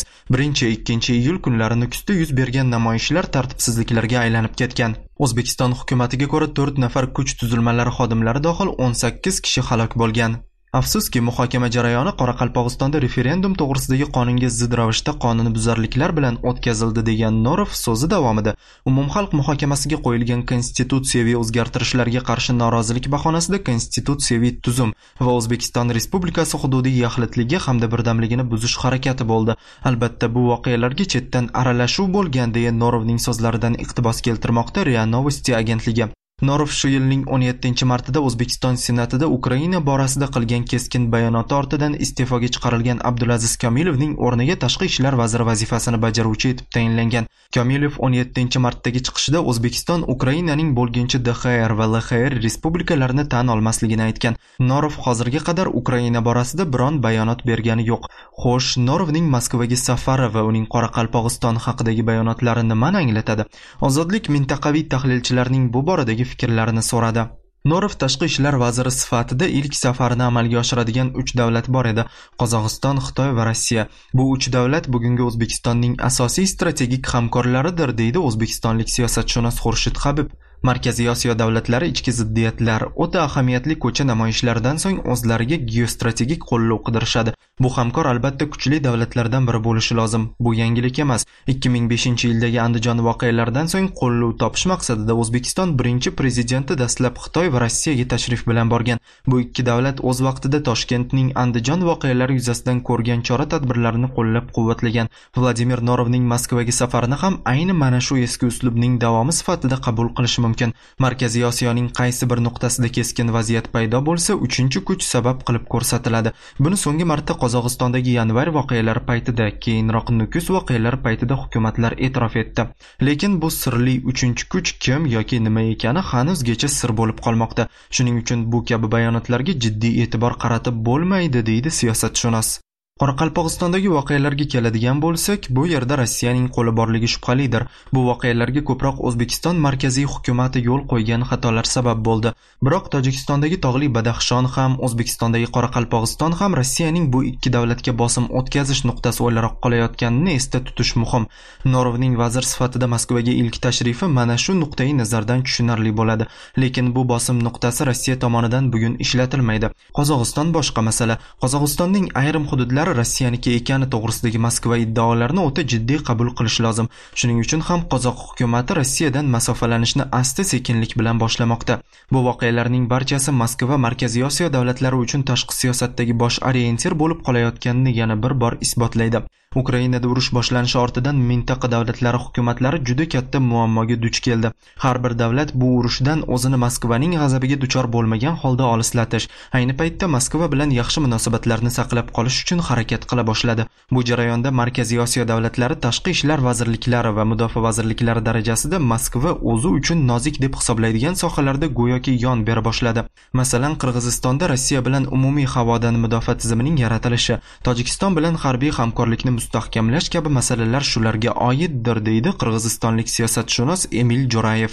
1-2 iyul kunlari Nukusda yuz bergan namoyishlar tartibsizliklarga aylanib ketgan. O'zbekiston hukumatiga ko'ra 4 nafar kuch tuzilmalari xodimlari dohil 18 kishi halok bo'lgan. Afsuski, muhokama jarayoni Qoraqalpog'istonda referendum to'g'risidagi qonunga zid ravishda qonunbuzarliklar bilan o'tkazildi degan Norov so'zi davomida umumxalq muhokamasiga qo'yilgan konstitutsiyaviy o'zgartirishlarga qarshi norozilik bahonasida konstitutsiyaviy tuzum va O'zbekiston Respublikasi hududiy yaxlitligi hamda birdamligini buzish harakati bo'ldi. Albatta, bu voqealarga chetdan aralashuv bo'lgan deya Norovning so'zlaridan iqtibos keltirmoqda RIA Novosti agentligi. Norov shu yilning 17-martida O'zbekiston Senatida Ukraina borasida qilgan keskin bayonoti ortidan iste'foga chiqarilgan Abdulaziz Komilovning o'rniga tashqi ishlar vaziri vazifasini bajaruvchi etib tayinlangan. Komilov 17-martdagi chiqishida O'zbekiston Ukrainaning bo'lginchi DXR va LXR respublikalarini tan olmasligini aytgan. Norov hozirga qadar Ukraina borasida biron bayonot bergani yo'q. Xo'sh, Norovning Moskvaga safari va uning Qoraqalpog'iston haqidagi bayonotlari nimani anglatadi? Ozodlik mintaqaviy tahlilchilarning bu boradagi fikrlarini so'radi. Norov tashqi ishlar vaziri sifatida ilk safarini amalga oshiradigan 3 davlat bor edi: Qozog'iston, Xitoy va Rossiya. Bu 3 davlat bugungi O'zbekistonning asosiy strategik hamkorlaridir, deydi o'zbekistonlik siyosatshunos Xurshid Habib. Markaziy Osiyo davlatlari ichki ziddiyatlar, o'ta ahamiyatli ko'cha namoyishlaridan so'ng o'zlariga geostrategik qo'llov qidirishadi. Bu hamkor albatta kuchli davlatlardan biri bo'lishi lozim. Bu yangilik emas. 2005-yildagi Andijon voqealaridan so'ng qo'llov topish maqsadida O'zbekiston birinchi prezidenti dastlab Xitoy va Rossiyaga tashrif bilan borgan. Bu ikki davlat o'z vaqtida Toshkentning Andijon voqealari yuzasidan ko'rgan chora-tadbirlarini qo'llab-quvvatlagan. Vladimir Norovning Moskvaga safarini ham ayni mana shu eski uslubning davomi sifatida qabul qilish mumkin. Markaziy Osiyoning qaysi bir nuqtasida keskin vaziyat paydo bo'lsa, uchinchi kuch sabab qilib ko'rsatiladi. Buni so'nggi marta Qozog'istondagi yanvar voqealari paytida, keyinroq Nukus voqealari paytida hukumatlar e'tirof etdi. Lekin bu sirli uchinchi kuch kim yoki nima ekani hanuzgacha sir bo'lib qolmoqda. Shuning uchun bu kabi bayonotlarga jiddiy e'tibor qaratib bo'lmaydi, deydi siyosatshunos. Qoraqalpog'istondagi voqealarga keladigan bo'lsak, bu yerda Rossiyaning qo'li borligi shubhalidir. Bu voqealarga ko'proq O'zbekiston markaziy hukumati yo'l qo'ygan xatolar sabab bo'ldi. Biroq Tojikistondagi tog'li Badaxshon ham, O'zbekistondagi Qoraqalpog'iston ham Rossiyaning bu ikki davlatga bosim o'tkazish nuqtasi o'laroq qolayotganini esda tutish muhim. Norovning vazir sifatida Moskvaga ilk tashrifi mana shu nuqtai nazardan tushunarli bo'ladi. Lekin bu bosim nuqtasi Rossiya tomonidan bugun ishlatilmaydi. Qozog'iston boshqa masala. Qozog'istonning ayrim hududlari Rossiyaniki ekani to'g'risidagi Moskva iddaolarini o'ta jiddiy qabul qilish lozim. Shuning uchun ham qozoq hukumati Rossiyadan masofalanishni asta-sekinlik bilan boshlamoqda. Bu voqealarning barchasi Moskva Markaziy Osiyo davlatlari uchun tashqi siyosatdagi bosh orientir bo'lib qolayotganini yana bir bor isbotlaydi. Ukrainada urush boshlanishi ortidan mintaqa davlatlari hukumatlari juda katta muammoga duch keldi. Har bir davlat bu urushdan o'zini Moskvaning g'azabiga duchor bo'lmagan holda olislatish, ayni paytda Moskva bilan yaxshi munosabatlarni saqlab qolish uchun harakat qila boshladi. Bu jarayonda Markaziy Osiyo davlatlari tashqi ishlar vazirliklari va mudofaa vazirliklari darajasida Moskva o'zi uchun nozik deb hisoblaydigan sohalarda go'yoki yon bera boshladi. Masalan, Qirg'izistonda Rossiya bilan umumiy havodan mudofaa tizimining yaratilishi, Tojikiston bilan harbiy hamkorlikni mustahkamlash kabi masalalar shularga oiddir, deydi qirg'izistonlik siyosatshunos Emil Jo'rayev.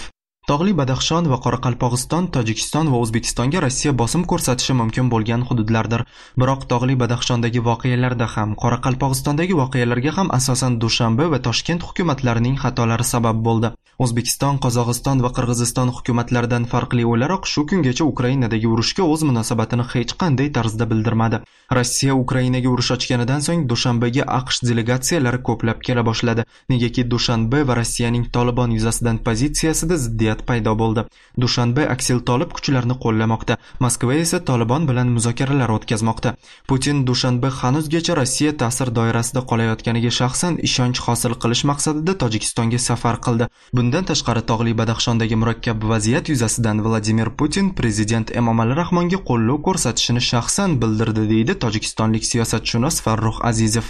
Tog'li Badaxshon va Qoraqalpog'iston, Tojikiston va O'zbekistonga Rossiya bosim ko'rsatishi mumkin bo'lgan hududlardir. Biroq Tog'li Badaxshondagi voqealarda ham, Qoraqalpog'istondagi voqealarga ham asosan Dushanbe va Toshkent hukumatlarining xatolari sabab bo'ldi. O'zbekiston, Qozog'iston va Qirg'iziston hukumatlaridan farqli o'laroq shu kungacha Ukrainadagi urushga o'z munosabatini hech qanday tarzda bildirmadi. Rossiya Ukrainaga urush ochganidan so'ng Dushanbega AQSh delegatsiyalari ko'plab kela boshladi. Negaki Dushanbe va Rossiyaning Tolibon yuzasidan pozitsiyasida ziddiyat paydo bo'ldi. Dushanbe aksil Tolib kuchlarni qo'llamoqda. Moskva esa Tolibon bilan muzokaralar o'tkazmoqda. Putin Dushanbe hanuzgacha Rossiya ta'sir doirasida qolayotganiga shaxsan ishonch hosil qilish maqsadida Tojikistonga safar qildi. Bundan tashqari Tog'li Badaxshondagi murakkab vaziyat yuzasidan Vladimir Putin prezident Emomali Rahmonga qo'llov ko'rsatishini shaxsan bildirdi, deydi tojikistonlik siyosatshunos Farruh Azizov.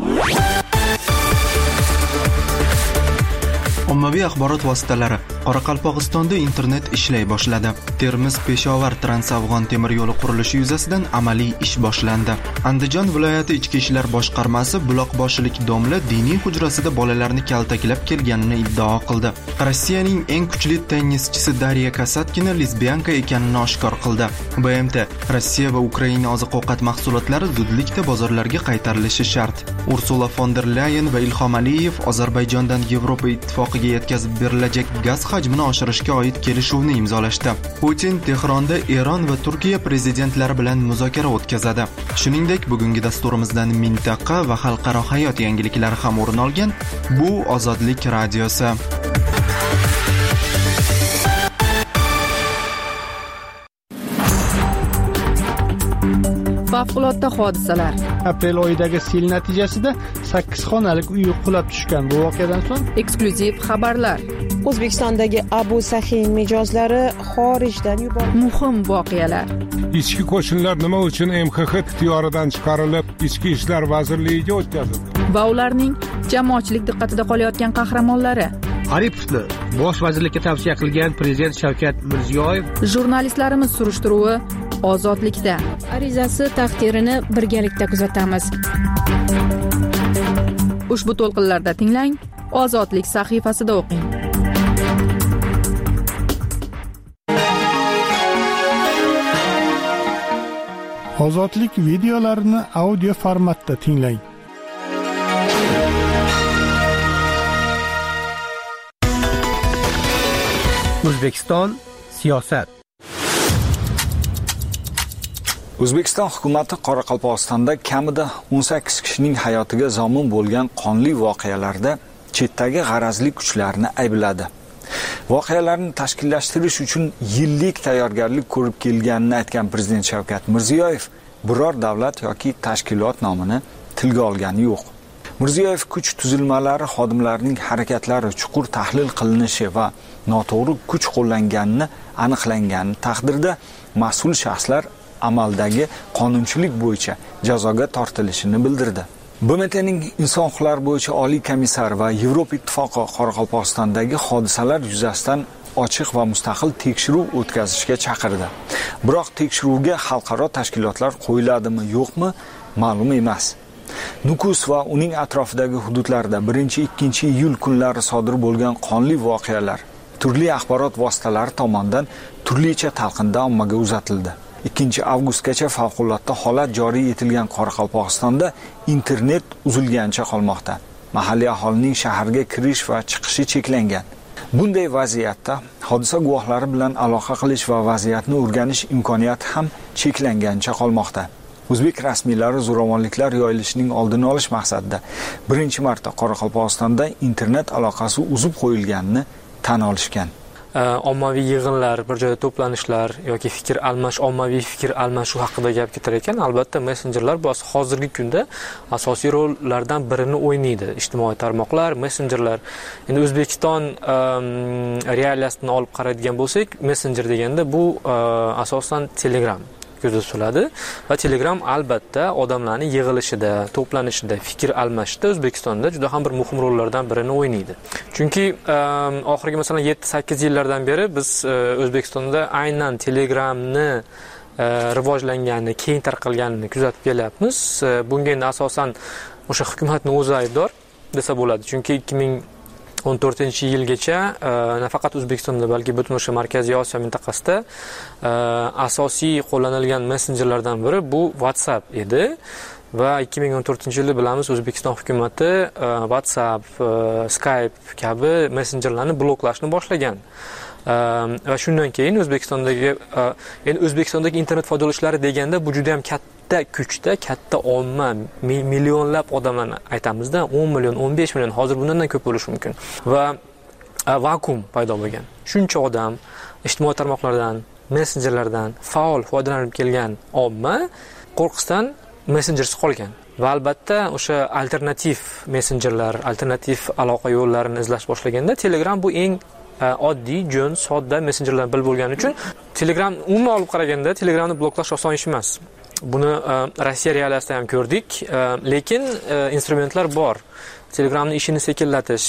Ommaviy axborot vositalari Qoraqalpog'istonda internet ishlay boshladi. Termiz Peshovar Trans-Afg'on temir yo'li qurilishi yuzasidan amaliy ish boshlandi. Andijon viloyati ichki ishlar boshqarmasi buloqboshilik domla diniy hujrasida bolalarni kaltaklab kelganini iddao qildi. Rossiyaning eng kuchli tennischisi Darya Kasatkina lesbiyanka ekanini oshkor qildi. BMT Rossiya va Ukraina oziq-ovqat mahsulotlari zudlikda bozorlarga qaytarilishi shart. Ursula von der Leyen va Ilhom Aliyev Ozarbayjondan Yevropa ittifoqiga yetkazib berilajak gaz hajmini oshirishga oid kelishuvni imzolashdi. Putin Tehronda Eron va Turkiya prezidentlari bilan muzokara o'tkazadi. Shuningdek, bugungi dasturimizdan mintaqa va xalqaro hayot yangiliklari ham o'rin olgan. Bu Ozodlik radiosi. Favqulodda hodisalar. Aprel oyidagi sel natijasida 8 xonalik uy qulab tushgan. Bu voqeadan so'ng eksklyuziv xabarlar. O'zbekistondagi Abu Sahin mijozlari xorijdan yuborildi. Muhim voqealar. Ichki qo'shinlar nima uchun MXX ixtiyoridan chiqarilib, Ichki ishlar vazirligiga o'tkazildi? Va ularning jamoatchilik diqqatida qolayotgan qahramonlari. Aripovni bosh vazirlikka tavsiya qilgan prezident Shavkat Mirziyoyev. Jurnalistlarimiz surishtiruvi Ozodlikda. Arizasi taqdirini birgalikda kuzatamiz. Ushbu to'lqinlarda tinglang, Ozodlik sahifasida o'qing. Ozodlik videolarini audio formatda tinglang. O'zbekiston siyosat. O'zbekiston hukumati Qoraqalpog'istonda kamida 18 kishining hayotiga zomin bo'lgan qonli voqealarda chetdagi g'arazli kuchlarni aybladi. Voqealarni tashkillashtirish uchun yillik tayyorgarlik ko'rib kelganini aytgan prezident Shavkat Mirziyoyev biror davlat yoki tashkilot nomini tilga olgani yo'q. Mirziyoyev kuch tuzilmalari xodimlarining harakatlari chuqur tahlil qilinishi va noto'g'ri kuch qo'llanganini aniqlangani taqdirda mas'ul shaxslar amaldagi qonunchilik bo'yicha jazoga tortilishini bildirdi. BMTning inson huquqlari bo'yicha oliy komissari va Yevropa ittifoqi Qoraqalpog'istondagi hodisalar yuzasidan ochiq va mustaqil tekshiruv o'tkazishga chaqirdi. Biroq tekshiruvga xalqaro tashkilotlar qo'yiladimi, yo'qmi, ma'lum emas. Nukus va uning atrofidagi hududlarda 1-2 iyul kunlari sodir bo'lgan qonli voqealar turli axborot vositalari tomonidan turlicha talqinda ommaga uzatildi. 2 avgustgacha favqulodda holat joriy etilgan Qoraqalpog'istonda internet uzilgancha qolmoqda. Mahalliy aholining shaharga kirish va chiqishi cheklangan. Bunday vaziyatda hodisa guvohlari bilan aloqa qilish va vaziyatni o'rganish imkoniyati ham cheklangancha qolmoqda. O'zbek rasmiylari zo'ravonliklar yoyilishining oldini olish maqsadida 1-marta Qoraqalpog'istonda internet aloqasi uzib qo'yilganini tan olishgan. Ommaviy yig'inlar, bir joyda to'planishlar yoki ommaviy fikr almashuv haqida gap ketar ekan. Albatta messenjerlar bu hozirgi kunda asosiy rollardan birini o'ynaydi. Ijtimoiy tarmoqlar, messenjerlar. Endi O'zbekiston realiyasini olib qaraydigan bo'lsak, messenjer deganda bu asosan Telegram ko'zda tutiladi va Telegram albatta odamlarning yig'ilishida, to'planishida, fikr almashishda O'zbekistonda juda ham bir muhim rollardan birini o'ynaydi. Chunki oxirgi masalan 7-8 yillardan beri biz O'zbekistonda aynan Telegramni rivojlanganini, keng tarqalganini kuzatib kelyapmiz. Bunga endi asosan o'sha hukumatning o'zi aybdor desa bo'ladi. Chunki 2014-yilgacha nafaqat O'zbekistonda, balki butun o'sha Markaziy Osiyo mintaqasida asosiy qo'llanilgan messenjerlardan biri bu WhatsApp edi. Va 2014-yilda bilamiz, O'zbekiston hukumatı WhatsApp, Skype kabi messenjerlarni bloklashni boshlagan. Va shundan keyin O'zbekistondagi internet foydalanuvchilari deganda bu juda ham katta kuchda, katta omma, millionlab odamlarni aytamizda, 10 million, 15 million, hozir bundan ko'p bo'lishi mumkin. Va vakuum paydo bo'lgan. Shuncha odam ijtimoiy tarmoqlardan, messenjerlardan faol foydalanib kelgan omma qo'rqisdan messenjersiz qolgan. Va albatta o'sha alternativ messenjerlar, alternativ aloqa yo'llarini izlash boshlaganda Telegram bu eng oddiy, jo'n, sodda messenjerlardan biri bo'lgani uchun Telegram umuman olib qaraganda Telegramni bloklash oson ish emas. Buni Rossiya realiyasida ham ko'rdik, lekin instrumentlar bor. Telegramning ishini sekinlatish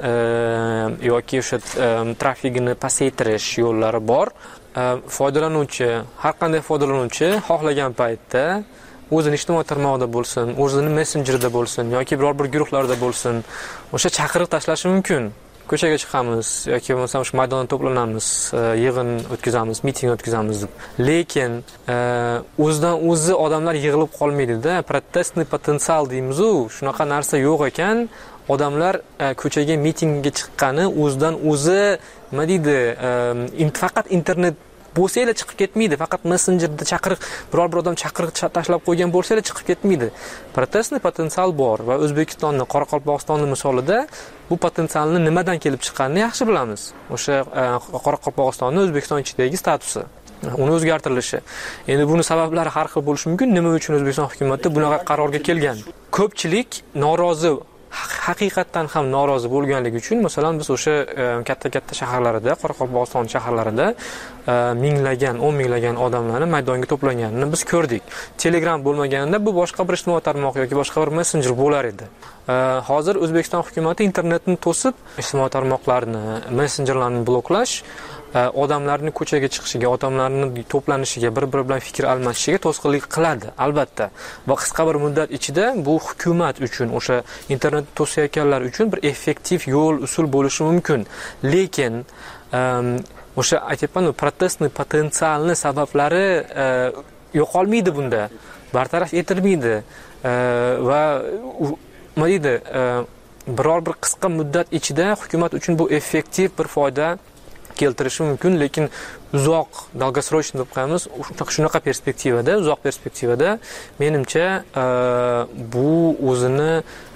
yoki o'sha trafikini pasaytirish yo'llari bor. Foydalanuvchi, har qanday foydalanuvchi xohlagan paytda o'zini ijtimoiy tarmog'ida bo'lsin, o'zini messenjerida bo'lsin yoki biror bir guruhlarda bo'lsin, o'sha chaqiriq tashlashi mumkin. Ko'chaga chiqamiz yoki bo'lmasa o'sha maydonda to'planamiz, yig'in o'tkazamiz, miting o'tkazamiz deb. Lekin o'zidan o'zi odamlar yig'ilib qolmaydi-da, protestniy potensial deymiz-ku, shunaqa narsa yo'q ekan. Odamlar ko'chaga mitingga chiqqani o'zidan o'zi nima deydi, faqat internet bo'lsa-la chiqib ketmaydi. Faqat messenjerda chaqiriq, biror bir odam chaqiriq tashlab qo'ygan bo'lsa-la chiqib ketmaydi. Protestniy potensial bor va O'zbekistonni, Qoraqalpog'istonni misolida bu potensialni nimadan kelib chiqqanini yaxshi bilamiz. O'sha Qoraqalpog'istonning O'zbekiston ichidagi statusi, uni o'zgartirilishi. Endi buni sabablari har xil bo'lishi mumkin. Nima uchun O'zbekiston hukumati bunaqa qarorga kelgan? Ko'pchilik norozi, haqiqatdan ham norozi bo'lganligi uchun, masalan, biz o'sha katta-katta shaharlarda, Qoraqalpog'iston shaharlarida minglagan, 10 minglagan odamlarni maydonga to'planganini biz ko'rdik. Telegram bo'lmaganida bu boshqa bir ijtimoiy tarmoq yoki boshqa bir messenjer bo'lar edi. Hozir O'zbekiston hukumatı internetni to'sib, ijtimoiy tarmoqlarni, messenjerlarni bloklash odamlarning ko'chaga chiqishiga, odamlarning to'planishiga, bir-biri bilan fikr almashishiga to'sqinlik qiladi, albatta. Va qisqa bir muddat ichida bu hukumat uchun, o'sha internet to'sayotganlar uchun bir effektiv yo'l, usul bo'lishi mumkin. Lekin o'sha aytayapman, protestniy potensialni sabablari yo'qolmaydi bunda, bartaraf etilmaydi va nima deydi, biror bir qisqa muddat ichida hukumat uchun bu effektiv bir foyda keltirishi mumkin, lekin uzoq, долгосрочный deb qo'yamiz, shunaqa perspektivada, uzoq perspektivada menimcha bu o'zini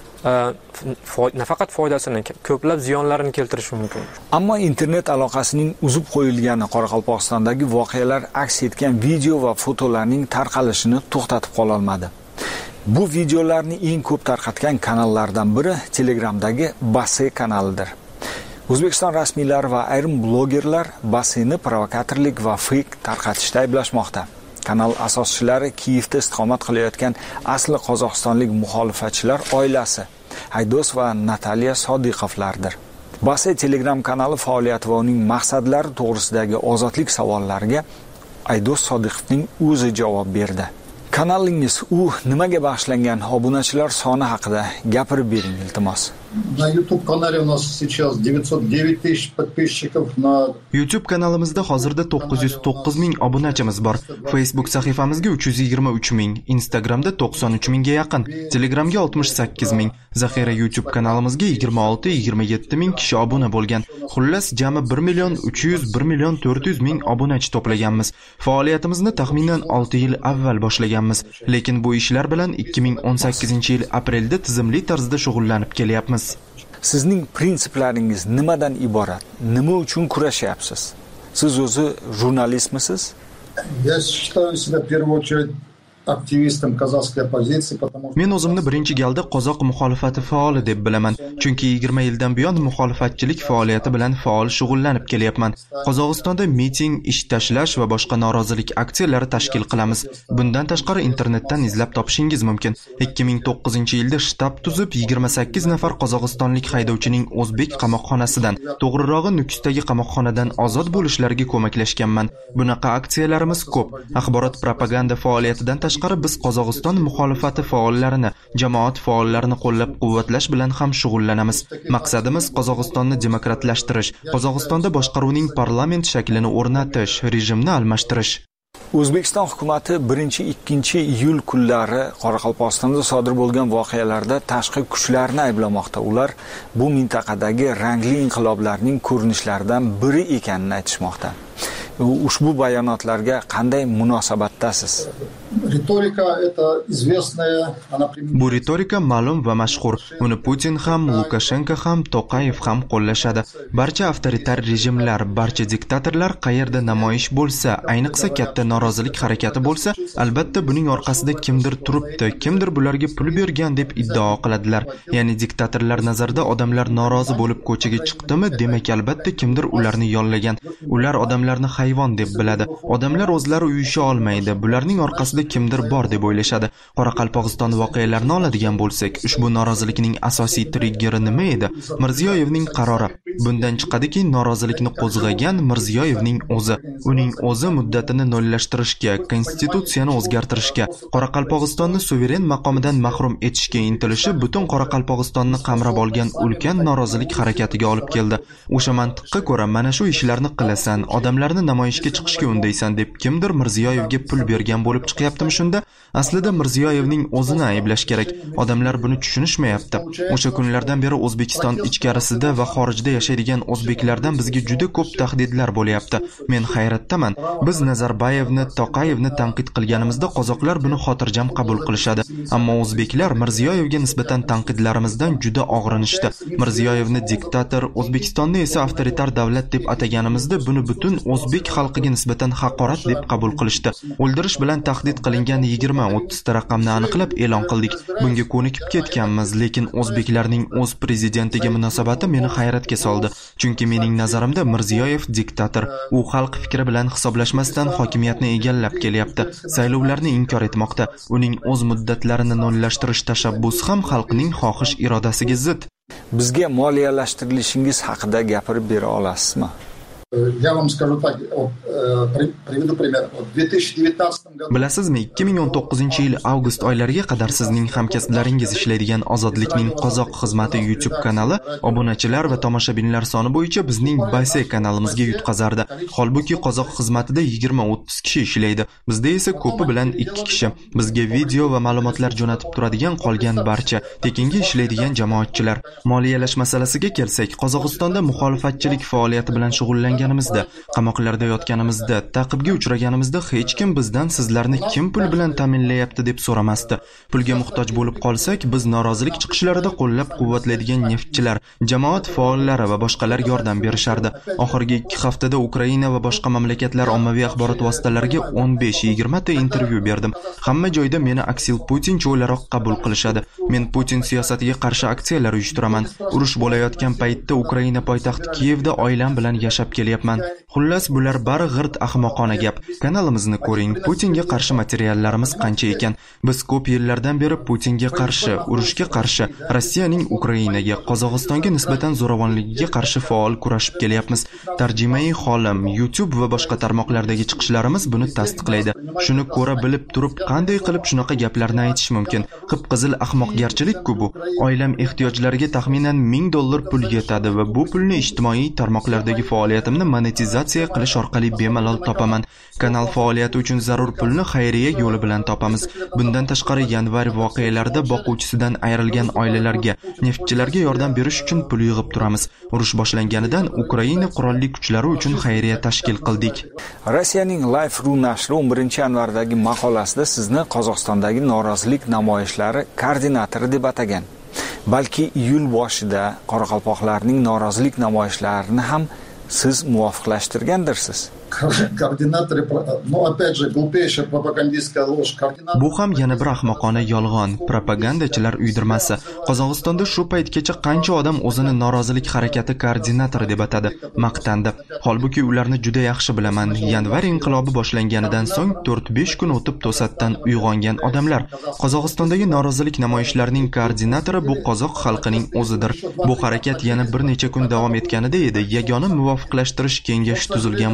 nafaqat foydasini, ko'plab ziyonlarini keltirishi mumkin. Ammo internet aloqasining uzib qo'yilgani Qoraqalpog'istondagi voqealar aks etgan video va fotolarning tarqalishini to'xtatib qola olmadi. Bu videolarni eng ko'p tarqatgan kanallardan biri Telegramdagi Base kanalidir. O'zbekiston rasmiylari va ayrim blogerlar Baseni provokatorlik va fake tarqatishda ayblashmoqda. Kanal asoschilari Kiyevda istiqomat qilayotgan asli qozog'istonlik muxolifatchilar oilasi Aydos va Nataliya Sodiqovlardir. Base Telegram kanali faoliyati va uning maqsadlari to'g'risidagi ozodlik savollariga Aydos Sodiqovning o'zi javob berdi. Kanalingiz nimaga bag'ishlangan? Obunachilar soni haqida gapirib bering, iltimos. На YouTube-канале у нас сейчас 909 тысяч подписчиков. YouTube kanalimizda hozirda 909 ming obunachimiz bor. Facebook sahifamizga 323 ming, Instagramda 93 mingga yaqin, Telegramga 68 ming, zaxira YouTube kanalimizga 26-27 ming kishi obuna bo'lgan. Xullas, jami 1 million 300 1 million 400 ming obunachi to'plaganmiz. Faoliyatimizni taxminan 6 yil avval boshlaganmiz, lekin bu ishlar bilan 2018-yil aprelda tizimli tarzda shug'ullanib kelyapmiz. Sizning prinsiplaringiz nimadan iborat? Nima uchun kurashyapsiz? Siz o'zi jurnalistmisiz? Я считаю себя в первую очередь aktivistim qozog'skiy oppozitsiya, потому что men o'zimni birinchi galda qozoq muxolifati faoli deb bilaman, chunki 20 yildan buyon muxolifatchilik faoliyati bilan faol shug'ullanib kelyapman. Qozog'istonda miting, ish tashlash va boshqa norozilik aksiyalari tashkil qilamiz. Bundan tashqari internetdan izlab topishingiz mumkin. 2009-yilda shtab tuzib 28 nafar qozog'istonlik haydovchining o'zbek qamoqxonasidan, to'g'rirog'i Nukusdagi qamoqxonadan ozod bo'lishlariga ko'maklashganman. Bunaqa aksiyalarimiz ko'p. Axborot propaganda faoliyatidan tashqari biz Qozog'iston muxolifati faollarini, jamoat faollarini qo'llab-quvvatlash bilan ham shug'ullanamiz. Maqsadimiz Qozog'istonni demokratlashtirish, Qozog'istonda boshqaruvning parlament shaklini o'rnatish, rejimni almashtirish. O'zbekiston hukumatı 1-2 iyul kunlari Qoraqalpog'istonda sodir bo'lgan voqealarda tashqi kuchlarni ayblamoqda. Ular bu mintaqadagi rangli inqiloblarning ko'rinishlaridan biri ekanini aytishmoqda. Ushbu bayonotlarga qanday munosabatdasiz? Bu ritorika ma'lum va mashhur. Uni Putin ham, Lukashenko ham, To'qayev ham qo'llashadi. Barcha avtoritar rejimlar, barcha diktatorlar qayerda namoyish bo'lsa, ayniqsa katta norozilik harakati bo'lsa, albatta buning orqasida kimdir turibdi, kimdir bularga pul bergan deb iddao qiladilar. Ya'ni diktatorlar nazarida odamlar norozi bo'lib ko'chaga chiqdimi, demak albatta kimdir ularni yollagan. Ular odamlarni hayvon deb biladi. Odamlar o'zlari uyusha olmaydi. Bularning orqasida kimdir bor deb o'ylashadi. Qoraqalpog'iston voqealarini oladigan bo'lsak, ushbu norozilikning asosiy triggeri nima edi? Mirziyoyevning qarori. Bundan chiqadiki, norozilikni qo'zg'agan Mirziyoyevning o'zi. Uning o'zi muddatini nollashtirishga, konstitutsiyani o'zgartirishga, Qoraqalpog'istonni suveren maqomidan mahrum etishga intilishi butun Qoraqalpog'istonni qamrab olgan ulkan norozilik harakatiga olib keldi. O'sha mantiqqa ko'ra, mana shu ishlarni qilasan, odamlarni namoyishga chiqishga undaysan deb kimdir Mirziyoyevga pul bergan bo'lib chiqyaptimi shunda? Aslida Mirziyoyevning o'zini ayblash kerak. Odamlar buni tushunishmayapti. O'sha kunlardan beri O'zbekiston ichkarisida va xorijda yashaydigan o'zbeklardan bizga juda ko'p tahdidlar bo'lyapti. Men hayratdaman. Biz Nazarbayevni, To'qayevni tanqid qilganimizda qozoqlar buni xotirjam qabul qilishadi. Ammo o'zbeklar Mirziyoyevga nisbatan tanqidlarimizdan juda og'rinishdi. Mirziyoyevni diktator, O'zbekistonni esa avtoritar davlat deb ataganimizda buni butun o'zbek xalqiga nisbatan haqorat deb qabul qilishdi. O'ldirish bilan tahdid qilingan 20-30 ta raqamni aniqlab e'lon qildik. Bunga ko'nikib ketganmiz, lekin o'zbeklarning o'z prezidentiga munosabati meni hayratga soldi. Chunki mening nazarimda Mirziyoyev diktator. U xalq fikri bilan hisoblashmasdan hokimiyatni egallab kelyapti. Saylovlarni inkor etmoqda. Uning o'z muddatlarini nollashtirish tashabbusi ham xalqning xohish irodasiga zid. Bizga moliyalashtirishingiz haqida gapirib bera olasizmi? Я вам скажу так, приведу пример. В 2019 году... Bilasizmi, 2019-yil avgust oylariga qadar sizning hamkasblaringiz ishlaydigan Ozodlikning Qozoq xizmati YouTube kanali obunachilar va tomoshabinlar soni bo'yicha bizning Bayse kanalimizga yutqazardi. Holbuki Qozoq xizmatida 20-30 kishi ishlaydi. Bizda esa ko'pi bilan 2 kishi. Bizga video va ma'lumotlar jo'natib turadigan qolgan barcha tekinga ishlaydigan jamoatchilar. Moliyalash masalasiga kelsak, Qozog'istonda muxolifatchilik faoliyati bilan shug'ullanganimizda, qamoqlarda yotganimizda, ta'qibga uchraganimizda hech kim bizdan sizlarni kim pul bilan ta'minlayapti deb so'ramasdi. Pulga muhtoj bo'lib qolsak, biz norozilik chiqishlarida qo'llab-quvvatlaydigan neftchilar, jamoat faollari va boshqalar yordam berishardi. Oxirgi 2 haftada Ukraina va boshqa mamlakatlar ommaviy axborot vositalariga 15-20 ta intervyu berdim. Hamma joyda meni aksil Putinchi o'laroq qabul qilishadi. Men Putin siyosatiga qarshi aksiyalar uyushtiraman. Urush bo'layotgan paytda Ukraina poytaxti Kiyevda oilam bilan yashab kelyapman. Xullas, bular bari g'irt ahmoqona gap. Kanalimizni ko'ring. Putinga qarshi materiallarimiz qancha ekan. Biz ko'p yillardan beri Putinga qarshi, urushga qarshi, Rossiyaning Ukrainaga, Qozog'istonga nisbatan zo'ravonligiga qarshi faol kurashib kelyapmiz. Tarjimai holim, YouTube va boshqa tarmoqlardagi chiqishlarimiz buni tasdiqlaydi. Shuni ko'ra bilib turib, qanday qilib shunaqa gaplarni aytish mumkin? Qip-qizil ahmoqgarchilik-ku bu. Oilam ehtiyojlariga taxminan $1000 pul yetadi va bu pulni ijtimoiy tarmoqlardagi faoliyatimni monetizatsiya qilish orqali bemalol topaman. Kanal faoliyati uchun zarur pulni xayriya yo'li bilan topamiz. Bundan tashqari yanvar voqealarida boquvchisidan ayrilgan oilalarga, neftchilarga yordam berish uchun pul yig'ib turamiz. Urush boshlanganidan Ukraina qurolli kuchlari uchun xayriya tashkil qildik. Rossiyaning Life.ru nashri 11-yanvardagi maqolasida sizni Qozog'istondagi norozilik namoyishlari koordinatori deb atagan. Balki iyul boshida qoraqalpoqlarning norozilik namoyishlarini ham siz muvofiqlashtirgandirsiz. Координаторы, ну опять же, глупейшая пропагандистская ложь. Bu ham yana bir ahmoqona yolg'on, propagandachilar uydirmasi. Qozog'istonda shu paytgacha qancha odam o'zini norozilik harakati koordinatori deb atadi, maqtandi. Holbuki ularni juda yaxshi bilaman. Yanvar inqilobi boshlanganidan so'ng 4-5 kun o'tib to'satdan uyg'ongan odamlar. Qozog'istondagi norozilik namoyishlarining koordinatori bu qozoq xalqining o'zidir. Bu harakat yana bir necha kun davom etganida edi, yagona muvofiqlashtirish kengashi tuzilgan bo'lar edi.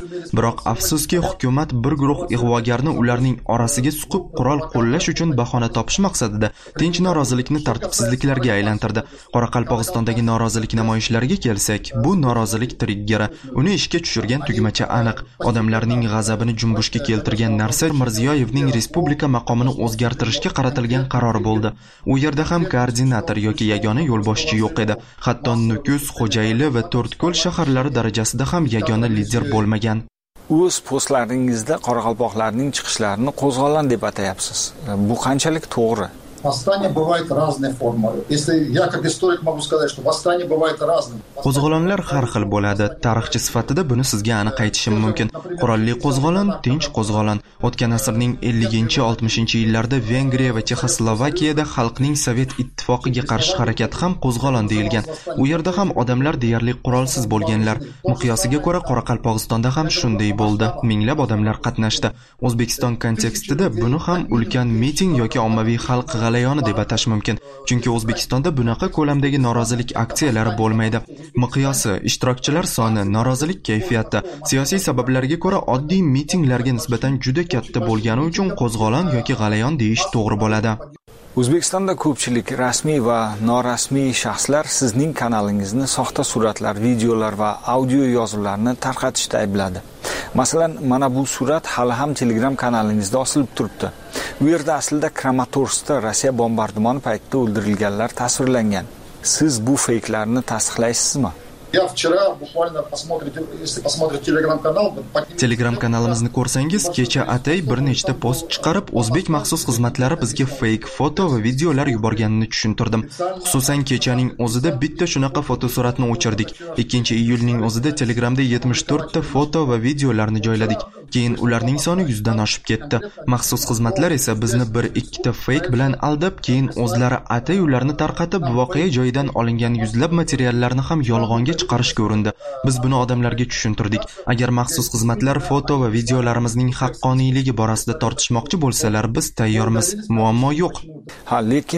Biroq afsuski hukumat bir guruh ig'vogarni ularning orasiga suqib qurol qo'llash uchun bahona topish maqsadida tinch norozilikni tartibsizliklarga aylantirdi. Qoraqalpog'istondagi norozilik namoyishlariga kelsak, bu norozilik triggeri, uni ishga tushirgan tugmacha aniq. Odamlarning g'azabini jumbushga keltirgan narsa Mirziyoyevning respublika maqomini o'zgartirishga qaratilgan qaror bo'ldi. U yerda ham koordinator yoki yagona yo'lboshchi yo'q edi. Hatto Nukus, Xo'jayli va To'rtko'l shaharlari darajasida ham yagona lider bo'lmagan. O'z postlaringizda qoraqalpoqlarning chiqishlarini qo'zg'olon deb atayapsiz. Bu qanchalik to'g'ri? Восстание бывает разной формы. Если я как историк могу сказать, что восстание бывает разным. Qo'zg'olonlar har xil bo'ladi. Tarixchi sifatida buni sizga aniq aytishim mumkin. Qurolli qo'zg'olon, tinch qo'zg'olon. O'tgan asrning 50-60-yillarda Vengriya va Chexoslovakiyada xalqning Sovet ittifoqiga qarshi harakati ham qo'zg'olon deyilgan. U yerda ham odamlar deyarli qurolsiz bo'lganlar. Miqyosiga ko'ra Qoraqalpog'istonda ham shunday bo'ldi. Minglab odamlar qatnashdi. O'zbekiston kontekstida buni ham ulkan miting yoki ommaviy xalq g'alayoni deb atash mumkin. Chunki O'zbekistonda bunaqa ko'lamdagi norozilik aksiyalari bo'lmaydi. Miqyosi, ishtirokchilar soni, norozilik kayfiyati siyosiy sabablarga ko'ra oddiy mitinglarga nisbatan juda katta bo'lgani uchun qo'zg'olon yoki g'alayon deyish to'g'ri bo'ladi. O'zbekistonda ko'pchilik rasmiy va norasmiy shaxslar sizning kanalingizni soxta suratlar, videolar va audio yozuvlarni tarqatishda aybladi. Masalan, mana bu surat hali ham Telegram kanalingizda osilib turibdi. U yerda aslida Kramatorskda Rossiya bombardimoni paytida o'ldirilganlar tasvirlangan. Siz bu feyklarni tasdiqlaysizmi? Я вчера буквально если посмотрите Telegram-канал, Telegram kanalimizni ko'rsangiz, kecha atay bir nechta post chiqarib, o'zbek maxsus xizmatlari bizga fake foto va videolar yuborganini tushuntirdim. Xususan kechaning o'zida bitta shunaqa fotosuratni o'chirdik. 2-iyulning o'zida Telegramda 74 ta foto va videolarni joyladik. Keyin ularning soni 100 dan oshib ketdi. Maxsus xizmatlar esa bizni 1-2 ta fake bilan aldab, keyin o'zlari atay ularni tarqatib, voqea joyidan olingan yuzlab materiallarni ham yolg'onga chiqarishga urindi. Biz buni odamlarga tushuntirdik. Agar maxsus xizmatlar foto va videolarimizning haqqoniyligi borasida tortishmoqchi bo'lsalar, biz tayyormiz. Muammo yo'q. Lekin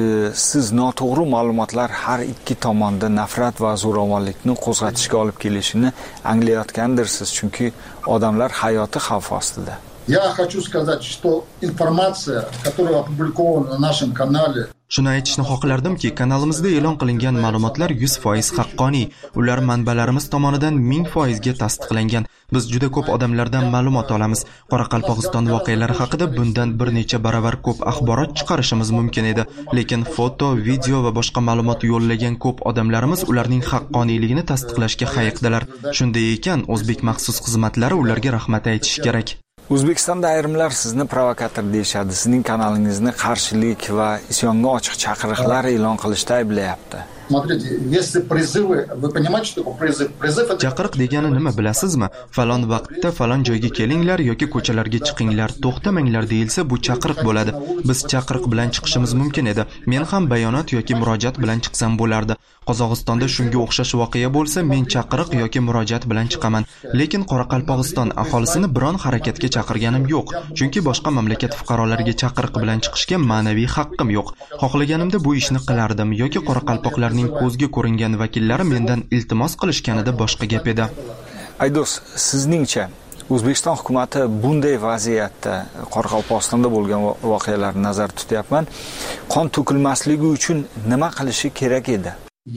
siz noto'g'ri ma'lumotlar har ikki tomonda nafrat va zo'ravonlikni qo'zg'atishga olib kelishini anglayotgandirsiz, chunki odamlar hayoti xavf ostida. Я хочу сказать, что информация, которая опубликована на нашем канале, Shuni aytishni xohlardimki, kanalimizda e'lon qilingan ma'lumotlar 100% haqqoniy. Ular manbalarimiz tomonidan 1000% ga tasdiqlangan. Biz juda ko'p odamlardan ma'lumot olamiz. Qoraqalpog'iston voqealari haqida bundan bir necha baravar ko'p axborot chiqarishimiz mumkin edi. Lekin foto, video va boshqa ma'lumot yo'llagan ko'p odamlarimiz ularning haqqoniyligini tasdiqlashga hayiqdilar. Shunday ekan, o'zbek maxsus xizmatlari ularga rahmat aytish kerak. O'zbekistonda ayrimlar sizni provokator deyshadi. Sizning kanalingizni qarshilik va isyonga ochiq chaqiriqlar e'lon qilishda ayblayapti. Смотрите, если призывы, вы понимаете, что такое призыв? Призыв это Chaqiriq degani nima bilasizmi? Falon vaqtda falon joyga kelinglar yoki ko'chalarga chiqinglar, to'xtamanglar deyilsa, bu chaqiriq bo'ladi. Biz chaqiriq bilan chiqishimiz mumkin edi. Men ham bayonot yoki murojaat bilan chiqsam bo'lardi. Qozog'istonda shunga o'xshash voqea bo'lsa, men chaqiriq yoki murojaat bilan chiqaman. Lekin Qoraqalpog'iston aholisini biron harakatga chaqirganim yo'q, chunki boshqa mamlakat fuqarolariga chaqiriq bilan chiqishga ma'naviy haqqim yo'q. Xohlaganimda bu ishni qilardim yoki qoraqalpoqlarning ko'zga ko'ringan vakillari mendan iltimos qilishganida boshqa gap edi. Aydos, sizningcha O'zbekiston hukumatı bunday vaziyatda Qoraqalpog'istonda bo'lgan voqealarni nazarda tutyapman. Qon to'kilmasligi uchun nima qilishi kerak edi?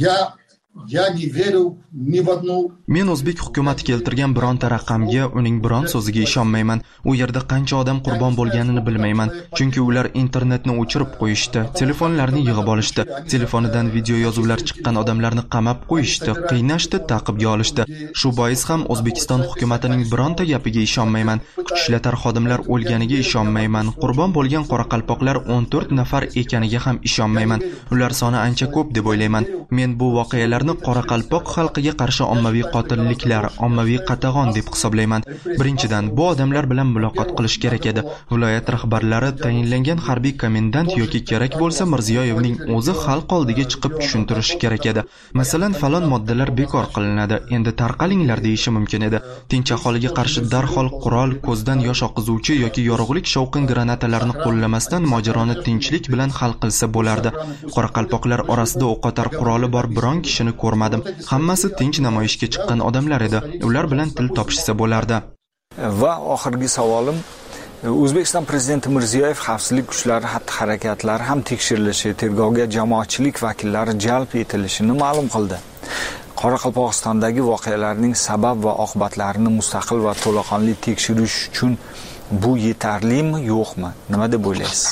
Я не верю ни в одну. Men o'zbek hukumati keltirgan bironta raqamga, uning biron so'ziga ishonmayman. U yerda qancha odam qurbon bo'lganini bilmayman, chunki ular internetni o'chirib qo'yishdi, telefonlarni yig'ib olishdi, telefonidan video yozuvlar chiqqan odamlarni qamab qo'yishdi, qiynashdi, ta'qibga olishdi. Shu bois ham O'zbekiston hukumatining bironta gapiga ishonmayman. Kuch ishlatar xodimlar o'lganiga ishonmayman. Qurbon bo'lgan qoraqalpoqlar 14 nafar ekaniga ham ishonmayman. Ular soni ancha ko'p deb o'ylayman. Men bu voqealarni Qoraqalpoq xalqiga qarshi ommaviy qotilliklar, ommaviy qatag'on deb hisoblayman. Birinchidan, bu odamlar bilan muloqot qilish kerak edi. Viloyat rahbarlari tayinlangan harbiy komendant yoki kerak bo'lsa Mirziyoyevning o'zi xalq oldiga chiqib tushuntirishi kerak edi. Masalan, falon moddalar bekor qilinadi, endi tarqalinglar deyishi mumkin edi. Tinch aholiga qarshi darhol qurol, ko'zdan yosh oqizuvchi yoki yorug'lik shovqin granatalarini qo'llamasdan mojaroni tinchlik bilan hal qilsa bo'lardi. Qoraqalpoqlar orasida o'qotar quroli bor biron kishini ko'rmadim. Hammasi tinch namoyishga chiqqan odamlar edi. Ular bilan til topishsa bo'lardi. Va oxirgi savolim, O'zbekiston prezidenti Mirziyoyev xavfsizlik kuchlari xatti-harakatlari ham tekshirilishi, tergovga jamoatchilik vakillari jalb etilishini ma'lum qildi. Qoraqalpog'istondagi voqealarning sabab va oqibatlarini mustaqil va to'laqonli tekshirish uchun bu yetarlimi, yo'qmi? Nima deb o'ylaysiz?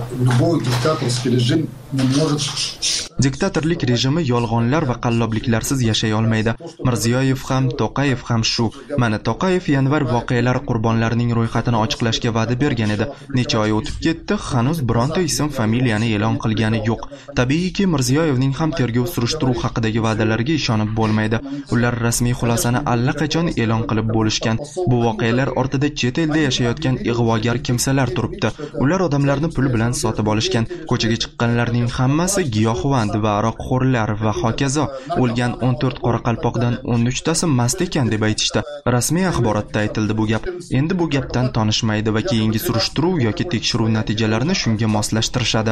Diktatorlik rejimi yolg'onlar va qallobliklarsiz yashay olmaydi. Mirziyoyev ham, To'qayev ham shu. Mana To'qayev yanvar voqealari qurbonlarining ro'yxatini ochiqlashga va'da bergan edi. Necha oy o'tib ketdi, hanuz bironta ism familiyani e'lon qilgani yo'q. Tabiiyki, Mirziyoyevning ham tergov surishtiruv haqidagi va'dalariga ishonib bo'lmaydi. Ular rasmiy xulosani allaqachon e'lon qilib bo'lishgan. Bu voqealar ortida chet elda yashayotgan ig'vogar kimsalar turibdi. Ular odamlarni pul bilan sotib olishgan. Ko'chaga chiqqanlarning hammasi giyohvand va aroqxo'rlar va hokazo. O'lgan 14 qoraqalpoqdan 13 tasi mast ekan deb aytishdi. Rasmiy axborotda aytildi bu gap. Endi bu gapdan tonishmaydi va keyingi surishtiruv yoki tekshiruv natijalarini shunga moslashtirishadi.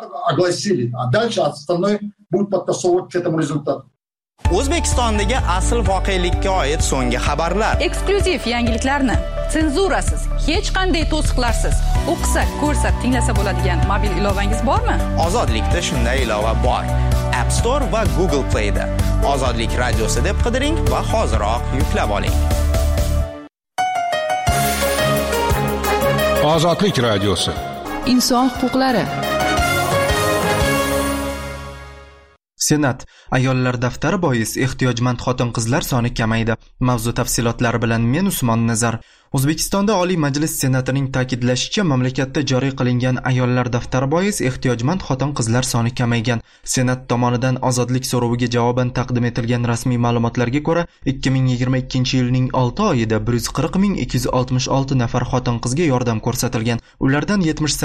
O'zbekistondagi asl voqelikka oid so'nggi xabarlar. Eksklyuziv yangiliklarni senzurasiz, hech qanday to'siqlarsiz o'qisa, ko'rsa, tinglasa bo'ladigan mobil ilovangiz bormi? Ozodlikda shunday ilova bor. App Store va Google Play da. Ozodlik radiosi deb qidiring va hoziroq yuklab oling. Ozodlik radiosi. Inson huquqlari. Senat ayollar daftari bois ehtiyojmand xotin-qizlar soni kamaydi. Mavzu tafsilotlari bilan men Usmon Nazar. O'zbekistonda Oliy Majlis Senatining ta'kidlashicha, mamlakatda joriy qilingan ayollar daftari bois ehtiyojmand xotin-qizlar soni kamaygan. Senat tomonidan ozodlik so'roviga javoban taqdim etilgan rasmiy ma'lumotlarga ko'ra, 2022 yilning 6 oyida 140.266 nafar xotin-qizga yordam ko'rsatilgan. Ulardan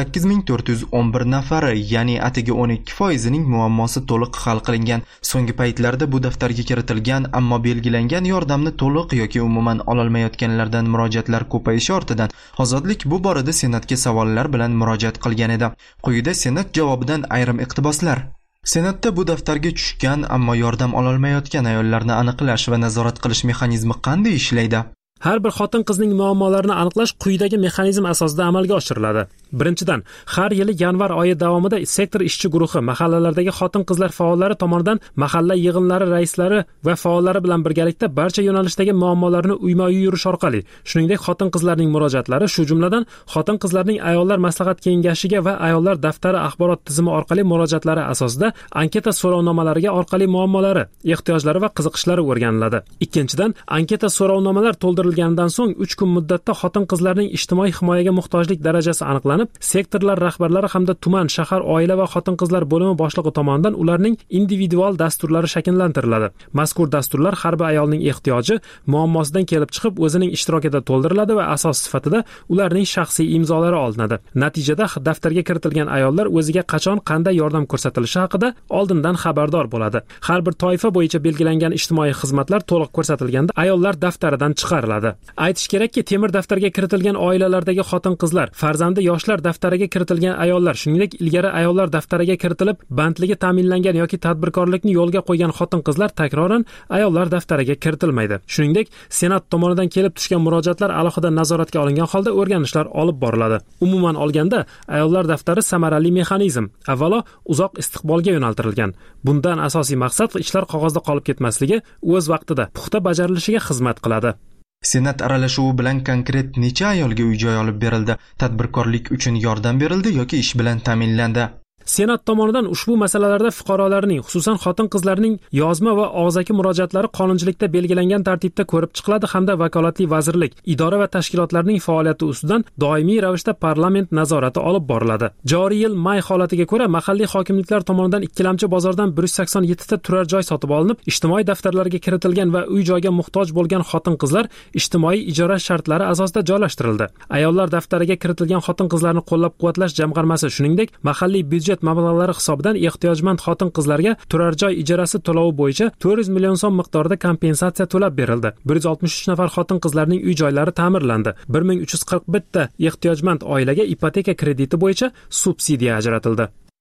78.411 nafari, ya'ni atigi 12%ning muammosi to'liq hal qilingan. So'nggi paytlarda bu daftarga kiritilgan, ammo belgilangan yordamni to'liq yoki umuman ololmayotganlardan murojaatlar ko'payishi ortidan ozodlik bu borada Senatga savollar bilan murojaat qilgan edi. Quyida Senat javobidan ayrim iqtiboslar. Senatda bu daftarga tushgan, ammo yordam ololmayotgan ayollarni aniqlash va nazorat qilish mexanizmi qanday ishlaydi? Har bir xotin-qizning muammolarini aniqlash quyidagi mexanizm asosida amalga oshiriladi. Birinchidan, har yili yanvar oyi davomida sektor ishchi guruhi mahallalardagi xotin-qizlar faollari tomonidan mahalla yig'inlari raislari va faollari bilan birgalikda barcha yo'nalishdagi muammolarni uyma-uy yurish orqali, shuningdek xotin-qizlarning murojaatlari, shu jumladan xotin-qizlarning ayollar maslahat kengashiga va ayollar daftari axborot tizimi orqali murojaatlari asosida anketa so'rovnomalariga orqali muammolari, ehtiyojlari va qiziqishlari o'rganiladi. Ikkinchidan, anketa so'rovnomalar to'ldirilganidan so'ng 3 kun muddatda xotin-qizlarning ijtimoiy himoyaga muhtojlik darajasi aniqlanib, sektorlar rahbarlari hamda tuman, shahar, oila va xotin-qizlar bo'limi boshlig'i tomonidan ularning individual dasturlari shakllantiriladi. Mazkur dasturlar har bir ayolning ehtiyoji, muammosidan kelib chiqib o'zining ishtirokida to'ldiriladi va asos sifatida ularning shaxsiy imzolari olinadi. Natijada daftarga kiritilgan ayollar o'ziga qachon qanday yordam ko'rsatilishi haqida oldindan xabardor bo'ladi. Har bir toifa bo'yicha belgilangan ijtimoiy xizmatlar to'liq ko'rsatilganda ayollar daftaridan chiqariladi. Aytish kerakki, temir daftarga kiritilgan oilalardagi xotin-qizlar, farzandi yoshlar daftariga kiritilgan ayollar, shuningdek ilgari ayollar daftariga kiritilib bandligi ta'minlangan yoki tadbirkorlikni yo'lga qo'ygan xotin-qizlar takroran ayollar daftariga kiritilmaydi. Shuningdek, Senat tomonidan kelib tushgan murojaatlar alohida nazoratga olingan holda o'rganishlar olib boriladi. Umuman olganda, ayollar daftari samarali mexanizm. Avvalo, uzoq istiqbolga yo'naltirilgan. Bundan asosiy maqsad ishlar qog'ozda qolib ketmasligi, o'z vaqtida puxta bajarilishiga xizmat qiladi. Senat aralashuvi bilan konkret necha ayolga uy-joy olib berildi? Tadbirkorlik uchun yordam berildi yoki ish bilan ta'minlandi? Senat tomonidan ushbu masalalarda fuqarolarning, xususan xotin-qizlarning yozma va og'zaki murojaatlari qonunchilikda belgilangan tartibda ko'rib chiqiladi hamda vakolatli vazirlik, idora va tashkilotlarning faoliyati ustidan doimiy ravishda parlament nazorati olib boriladi. Joriy yil may holatiga ko'ra mahalliy hokimliklar tomonidan ikkilamchi bozordan 187 ta turar joy sotib olinib, ijtimoiy daftarlarga kiritilgan va uy-joyga muhtoj bo'lgan xotin-qizlar ijtimoiy ijara shartlari asosida joylashtirildi. Ayollar daftariga kiritilgan xotin-qizlarni qo'llab-quvvatlash jamg'armasi, shuningdek, mahalliy byudjet mablag'lari hisobidan ehtiyojmand xotin-qizlarga turar joy ijarasi to'lovi bo'yicha 400 million so'm miqdorida kompensatsiya to'lab berildi. 163 nafar xotin-qizlarning uy-joylari ta'mirlandi. 1341 ta ehtiyojmand oilaga ipoteka krediti bo'yicha subsidiya ajratildi.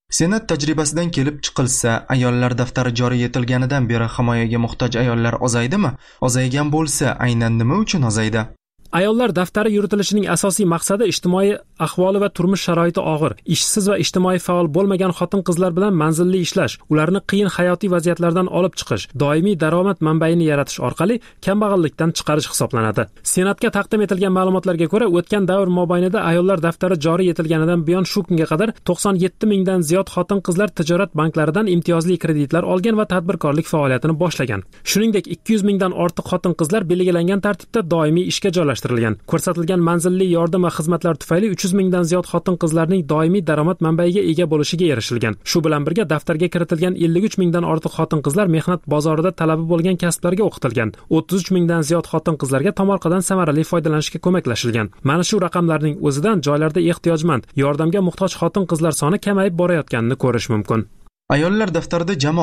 Senat tajribasidan kelib chiqilsa, ayollar daftari joriy etilganidan beri himoyaga muhtoj ayollar ozaydimi? Ozaygan bo'lsa, aynan nima uchun ozaydi? Ayollar daftari yuritilishining asosiy maqsadi ijtimoiy ahvoli va turmush sharoiti og'ir, ishsiz va ijtimoiy faol bo'lmagan xotin-qizlar bilan manzilli ishlash, ularni qiyin hayotiy vaziyatlardan olib chiqish, doimiy daromad manbaini yaratish orqali kambag'allikdan chiqarish hisoblanadi. Senatga taqdim etilgan ma'lumotlarga ko'ra, o'tgan davr mobaynida ayollar daftari joriy etilganidan buyon shu kunga qadar 97 mingdan ziyod xotin-qizlar tijorat banklaridan imtiyozli kreditlar olgan va tadbirkorlik faoliyatini boshlagan. Shuningdek, 200 mingdan ortiq xotin-qizlar belgilangan tartibda doimiy ishga joylashtirilgan. Ko'rsatilgan manzilli yordam va xizmatlar tufayli 300 mingdan ziyod xotin-qizlarning doimiy daromad manbaiga ega bo'lishiga erishilgan. Shu bilan birga daftarga kiritilgan 53 mingdan ortiq xotin-qizlar mehnat bozorida talabi bo'lgan kasblarga o'qitilgan. 33 mingdan ziyod xotin-qizlarga tomorqadan samarali foydalanishga ko'maklashilgan. Mana shu raqamlarning o'zidan joylarda ehtiyojmand, yordamga muhtoj xotin-qizlar soni kamayib borayotganini ko'rish mumkin. Ayollar daftarida jami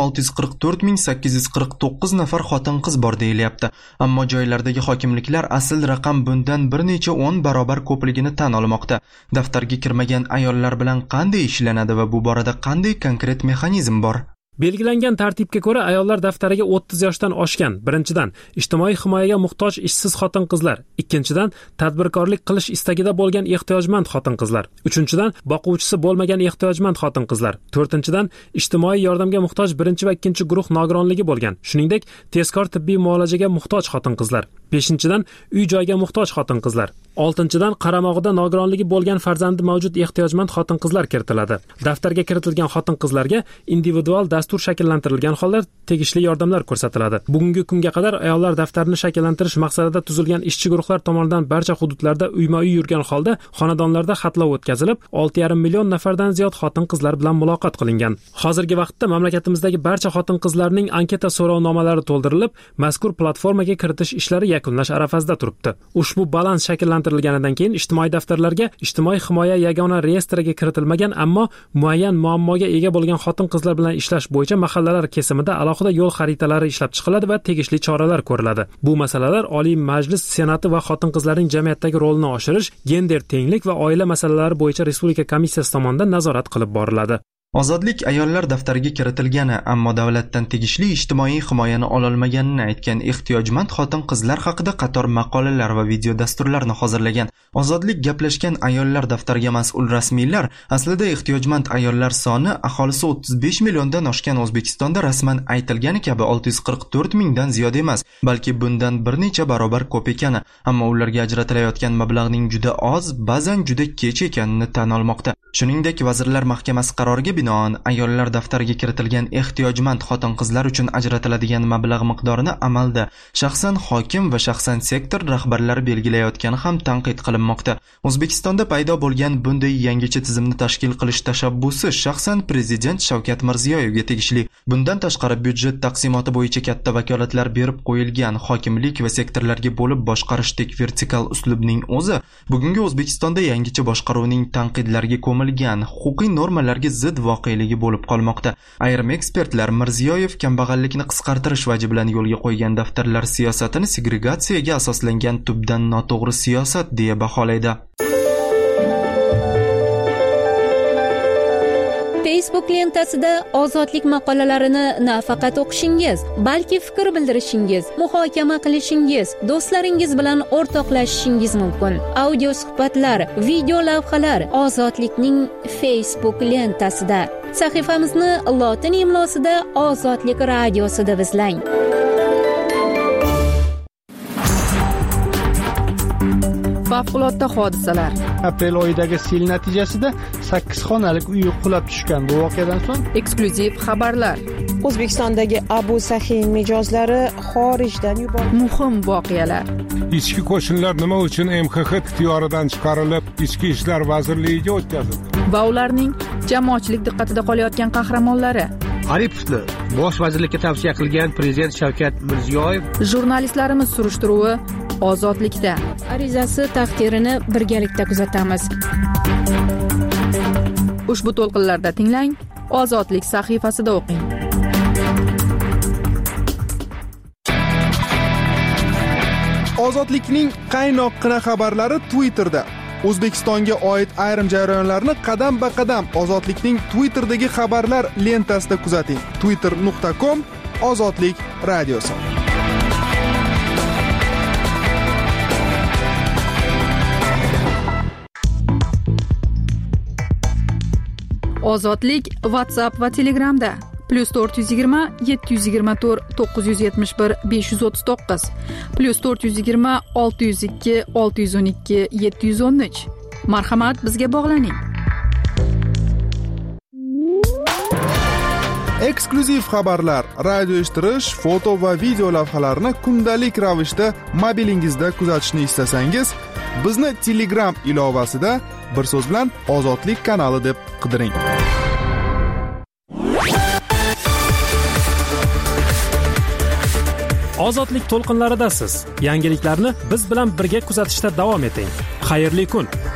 644,849 nafar xotin-qiz bor deyilyapti. Ammo joylardagi hokimliklar asl raqam bundan bir necha 10 barobar ko'pligini tan olmoqda. Daftarga kirmagan ayollar bilan qanday ishlanadi va bu borada qanday konkret mexanizm bor? Belgilangan tartibga ko'ra ayollar daftariga 30 yoshdan oshgan, birinchidan, ijtimoiy himoyaga muhtoj ishsiz xotin-qizlar, ikkinchidan, tadbirkorlik qilish istagida bo'lgan ehtiyojmand xotin-qizlar, uchinchidan, boquvchisi bo'lmagan ehtiyojmand xotin-qizlar, to'rtinchidan, ijtimoiy yordamga muhtoj birinchi va ikkinchi guruh nogironligi bo'lgan, shuningdek, tezkor tibbiy muolajaga muhtoj xotin-qizlar, beshinchidan, uy-joyga muhtoj xotin-qizlar, oltinchidan, qaramog'ida nogironligi bo'lgan farzandi mavjud ehtiyojmand xotin-qizlar kiritiladi. Daftarga kiritilgan xotin-qizlarga individual dastur shakllantirilgan holda tegishli yordamlar ko'rsatiladi. Bugungi kunga qadar ayollar daftarini shakllantirish maqsadida tuzilgan ishchi guruhlar tomonidan barcha hududlarda uyma-uy yurgan holda xonadonlarda xatlov o'tkazilib, 6,5 million nafardan ziyod xotin-qizlar bilan muloqot qilingan. Hozirgi vaqtda mamlakatimizdagi barcha xotin-qizlarning anketa so'rovnomalari to'ldirilib, mazkur platformaga kiritish ishlari yakunlash arafasida turibdi. Ushbu balans shakllantirilganidan keyin ijtimoiy daftarlarga ijtimoiy himoya yagona reyestriga kiritilmagan, ammo muayyan muammoga ega bo'lgan xotin-qizlar bilan ishlash bo'yicha mahallalar kesimida alohida yo'l xaritalari ishlab chiqiladi va tegishli choralar ko'riladi. Bu masalalar Oliy Majlis Senati va xotin-qizlarning jamiyatdagi rolini oshirish, gender tenglik va oila masalalari bo'yicha Respublika komissiyasi tomonidan nazorat qilib boriladi. Ozodlik ayollar daftariga kiritilgani, ammo davlatdan tegishli ijtimoiy himoyani ololmaganini aytgan ehtiyojmand xotin-qizlar haqida qator maqolalar va video dasturlarni hozirlagan. Ozodlik gaplashgan ayollar daftariga mas'ul rasmiylar aslida ehtiyojmand ayollar soni aholisi 35 milliondan oshgan O'zbekistonda rasman aytilgani kabi 644 mingdan ziyod emas, balki bundan bir necha barobar ko'p ekani, ammo ularga ajratilayotgan mablag'ning juda oz, ba'zan juda kech ekanini tan olmoqda. Shuningdek, Vazirlar Mahkamasi qaroriga binoan ayollar daftariga kiritilgan ehtiyojmand xotin-qizlar uchun ajratiladigan mablag' miqdorini amalda shaxsan hokim va shaxsan sektor rahbarlari belgilayotgani ham tanqid qilinmoqda. O'zbekistonda paydo bo'lgan bunday yangicha tizimni tashkil qilish tashabbusi shaxsan Prezident Shavkat Mirziyoyevga tegishli. Bundan tashqari byudjet taqsimoti bo'yicha katta vakolatlar berib qo'yilgan hokimlik va sektorlarga bo'lib boshqarishdek vertikal uslubning o'zi bugungi O'zbekistonda yangicha boshqaruvning tanqidlarga ko'milgan huquqiy normalarga zid voqeligi bo'lib qolmoqda. Ayrim ekspertlar Mirziyoyev kambag'allikni qisqartirish vaji bilan yo'lga qo'ygan daftarlar siyosatini segregatsiyaga asoslangan tubdan noto'g'ri siyosat deya baholaydi. Facebook lentasida ozodlik maqolalarini nafaqat o'qishingiz, balki fikr bildirishingiz, muhokama qilishingiz, do'stlaringiz bilan o'rtoqlashishingiz mumkin. Audio suhbatlar, video lavhalar ozodlikning Facebook lentasida. Sahifamizni lotin imlosida Ozodlik radiosida izlang. Favqulodda hodisalar. Aprel oyidagi sel natijasida 8 xonalik uy qulab tushgan. Bu voqeadan so'ng eksklyuziv xabarlar. O'zbekistondagi Abu Saxiy mijozlari xorijdan yuborildi. Muhim voqealar. Ichki qo'shinlar nima uchun MXX ixtiyoridan chiqarilib, Ichki ishlar vazirligiga o'tkazildi? Va ularning jamoatchilik diqqatida qolayotgan qahramonlari. Aripovni bosh vazirlikka tavsiya qilgan Prezident Shavkat Mirziyoyev. Jurnalistlarimiz surishtiruvi Ozodlikda. Arizasi taqdirini birgalikda kuzatamiz. Ushbu to'lqinlarda tinglang, Ozodlik sahifasida o'qing. Ozodlikning qaynoqqina xabarlari Twitterda. O'zbekistonga oid ayrim jarayonlarni qadam-ba-qadam Ozodlikning Twitter'dagi xabarlar lentasida kuzating. twitter.com/ozodlik radiosi. Ozodlik WhatsApp va Telegramda +420 724 971 539 +420 602 612 713. Marhamat, bizga bog'laning. Eksklyuziv xabarlar, radio eshittirish, foto va video lavhalarni kundalik ravishda mobilingizda kuzatishni istasangiz, bizni Telegram ilovasida bir so'z bilan Ozodlik kanali deb qidiring. Ozodlik to'lqinlaridasiz. Yangiliklarni biz bilan birga kuzatishda davom eting. Xayrli kun.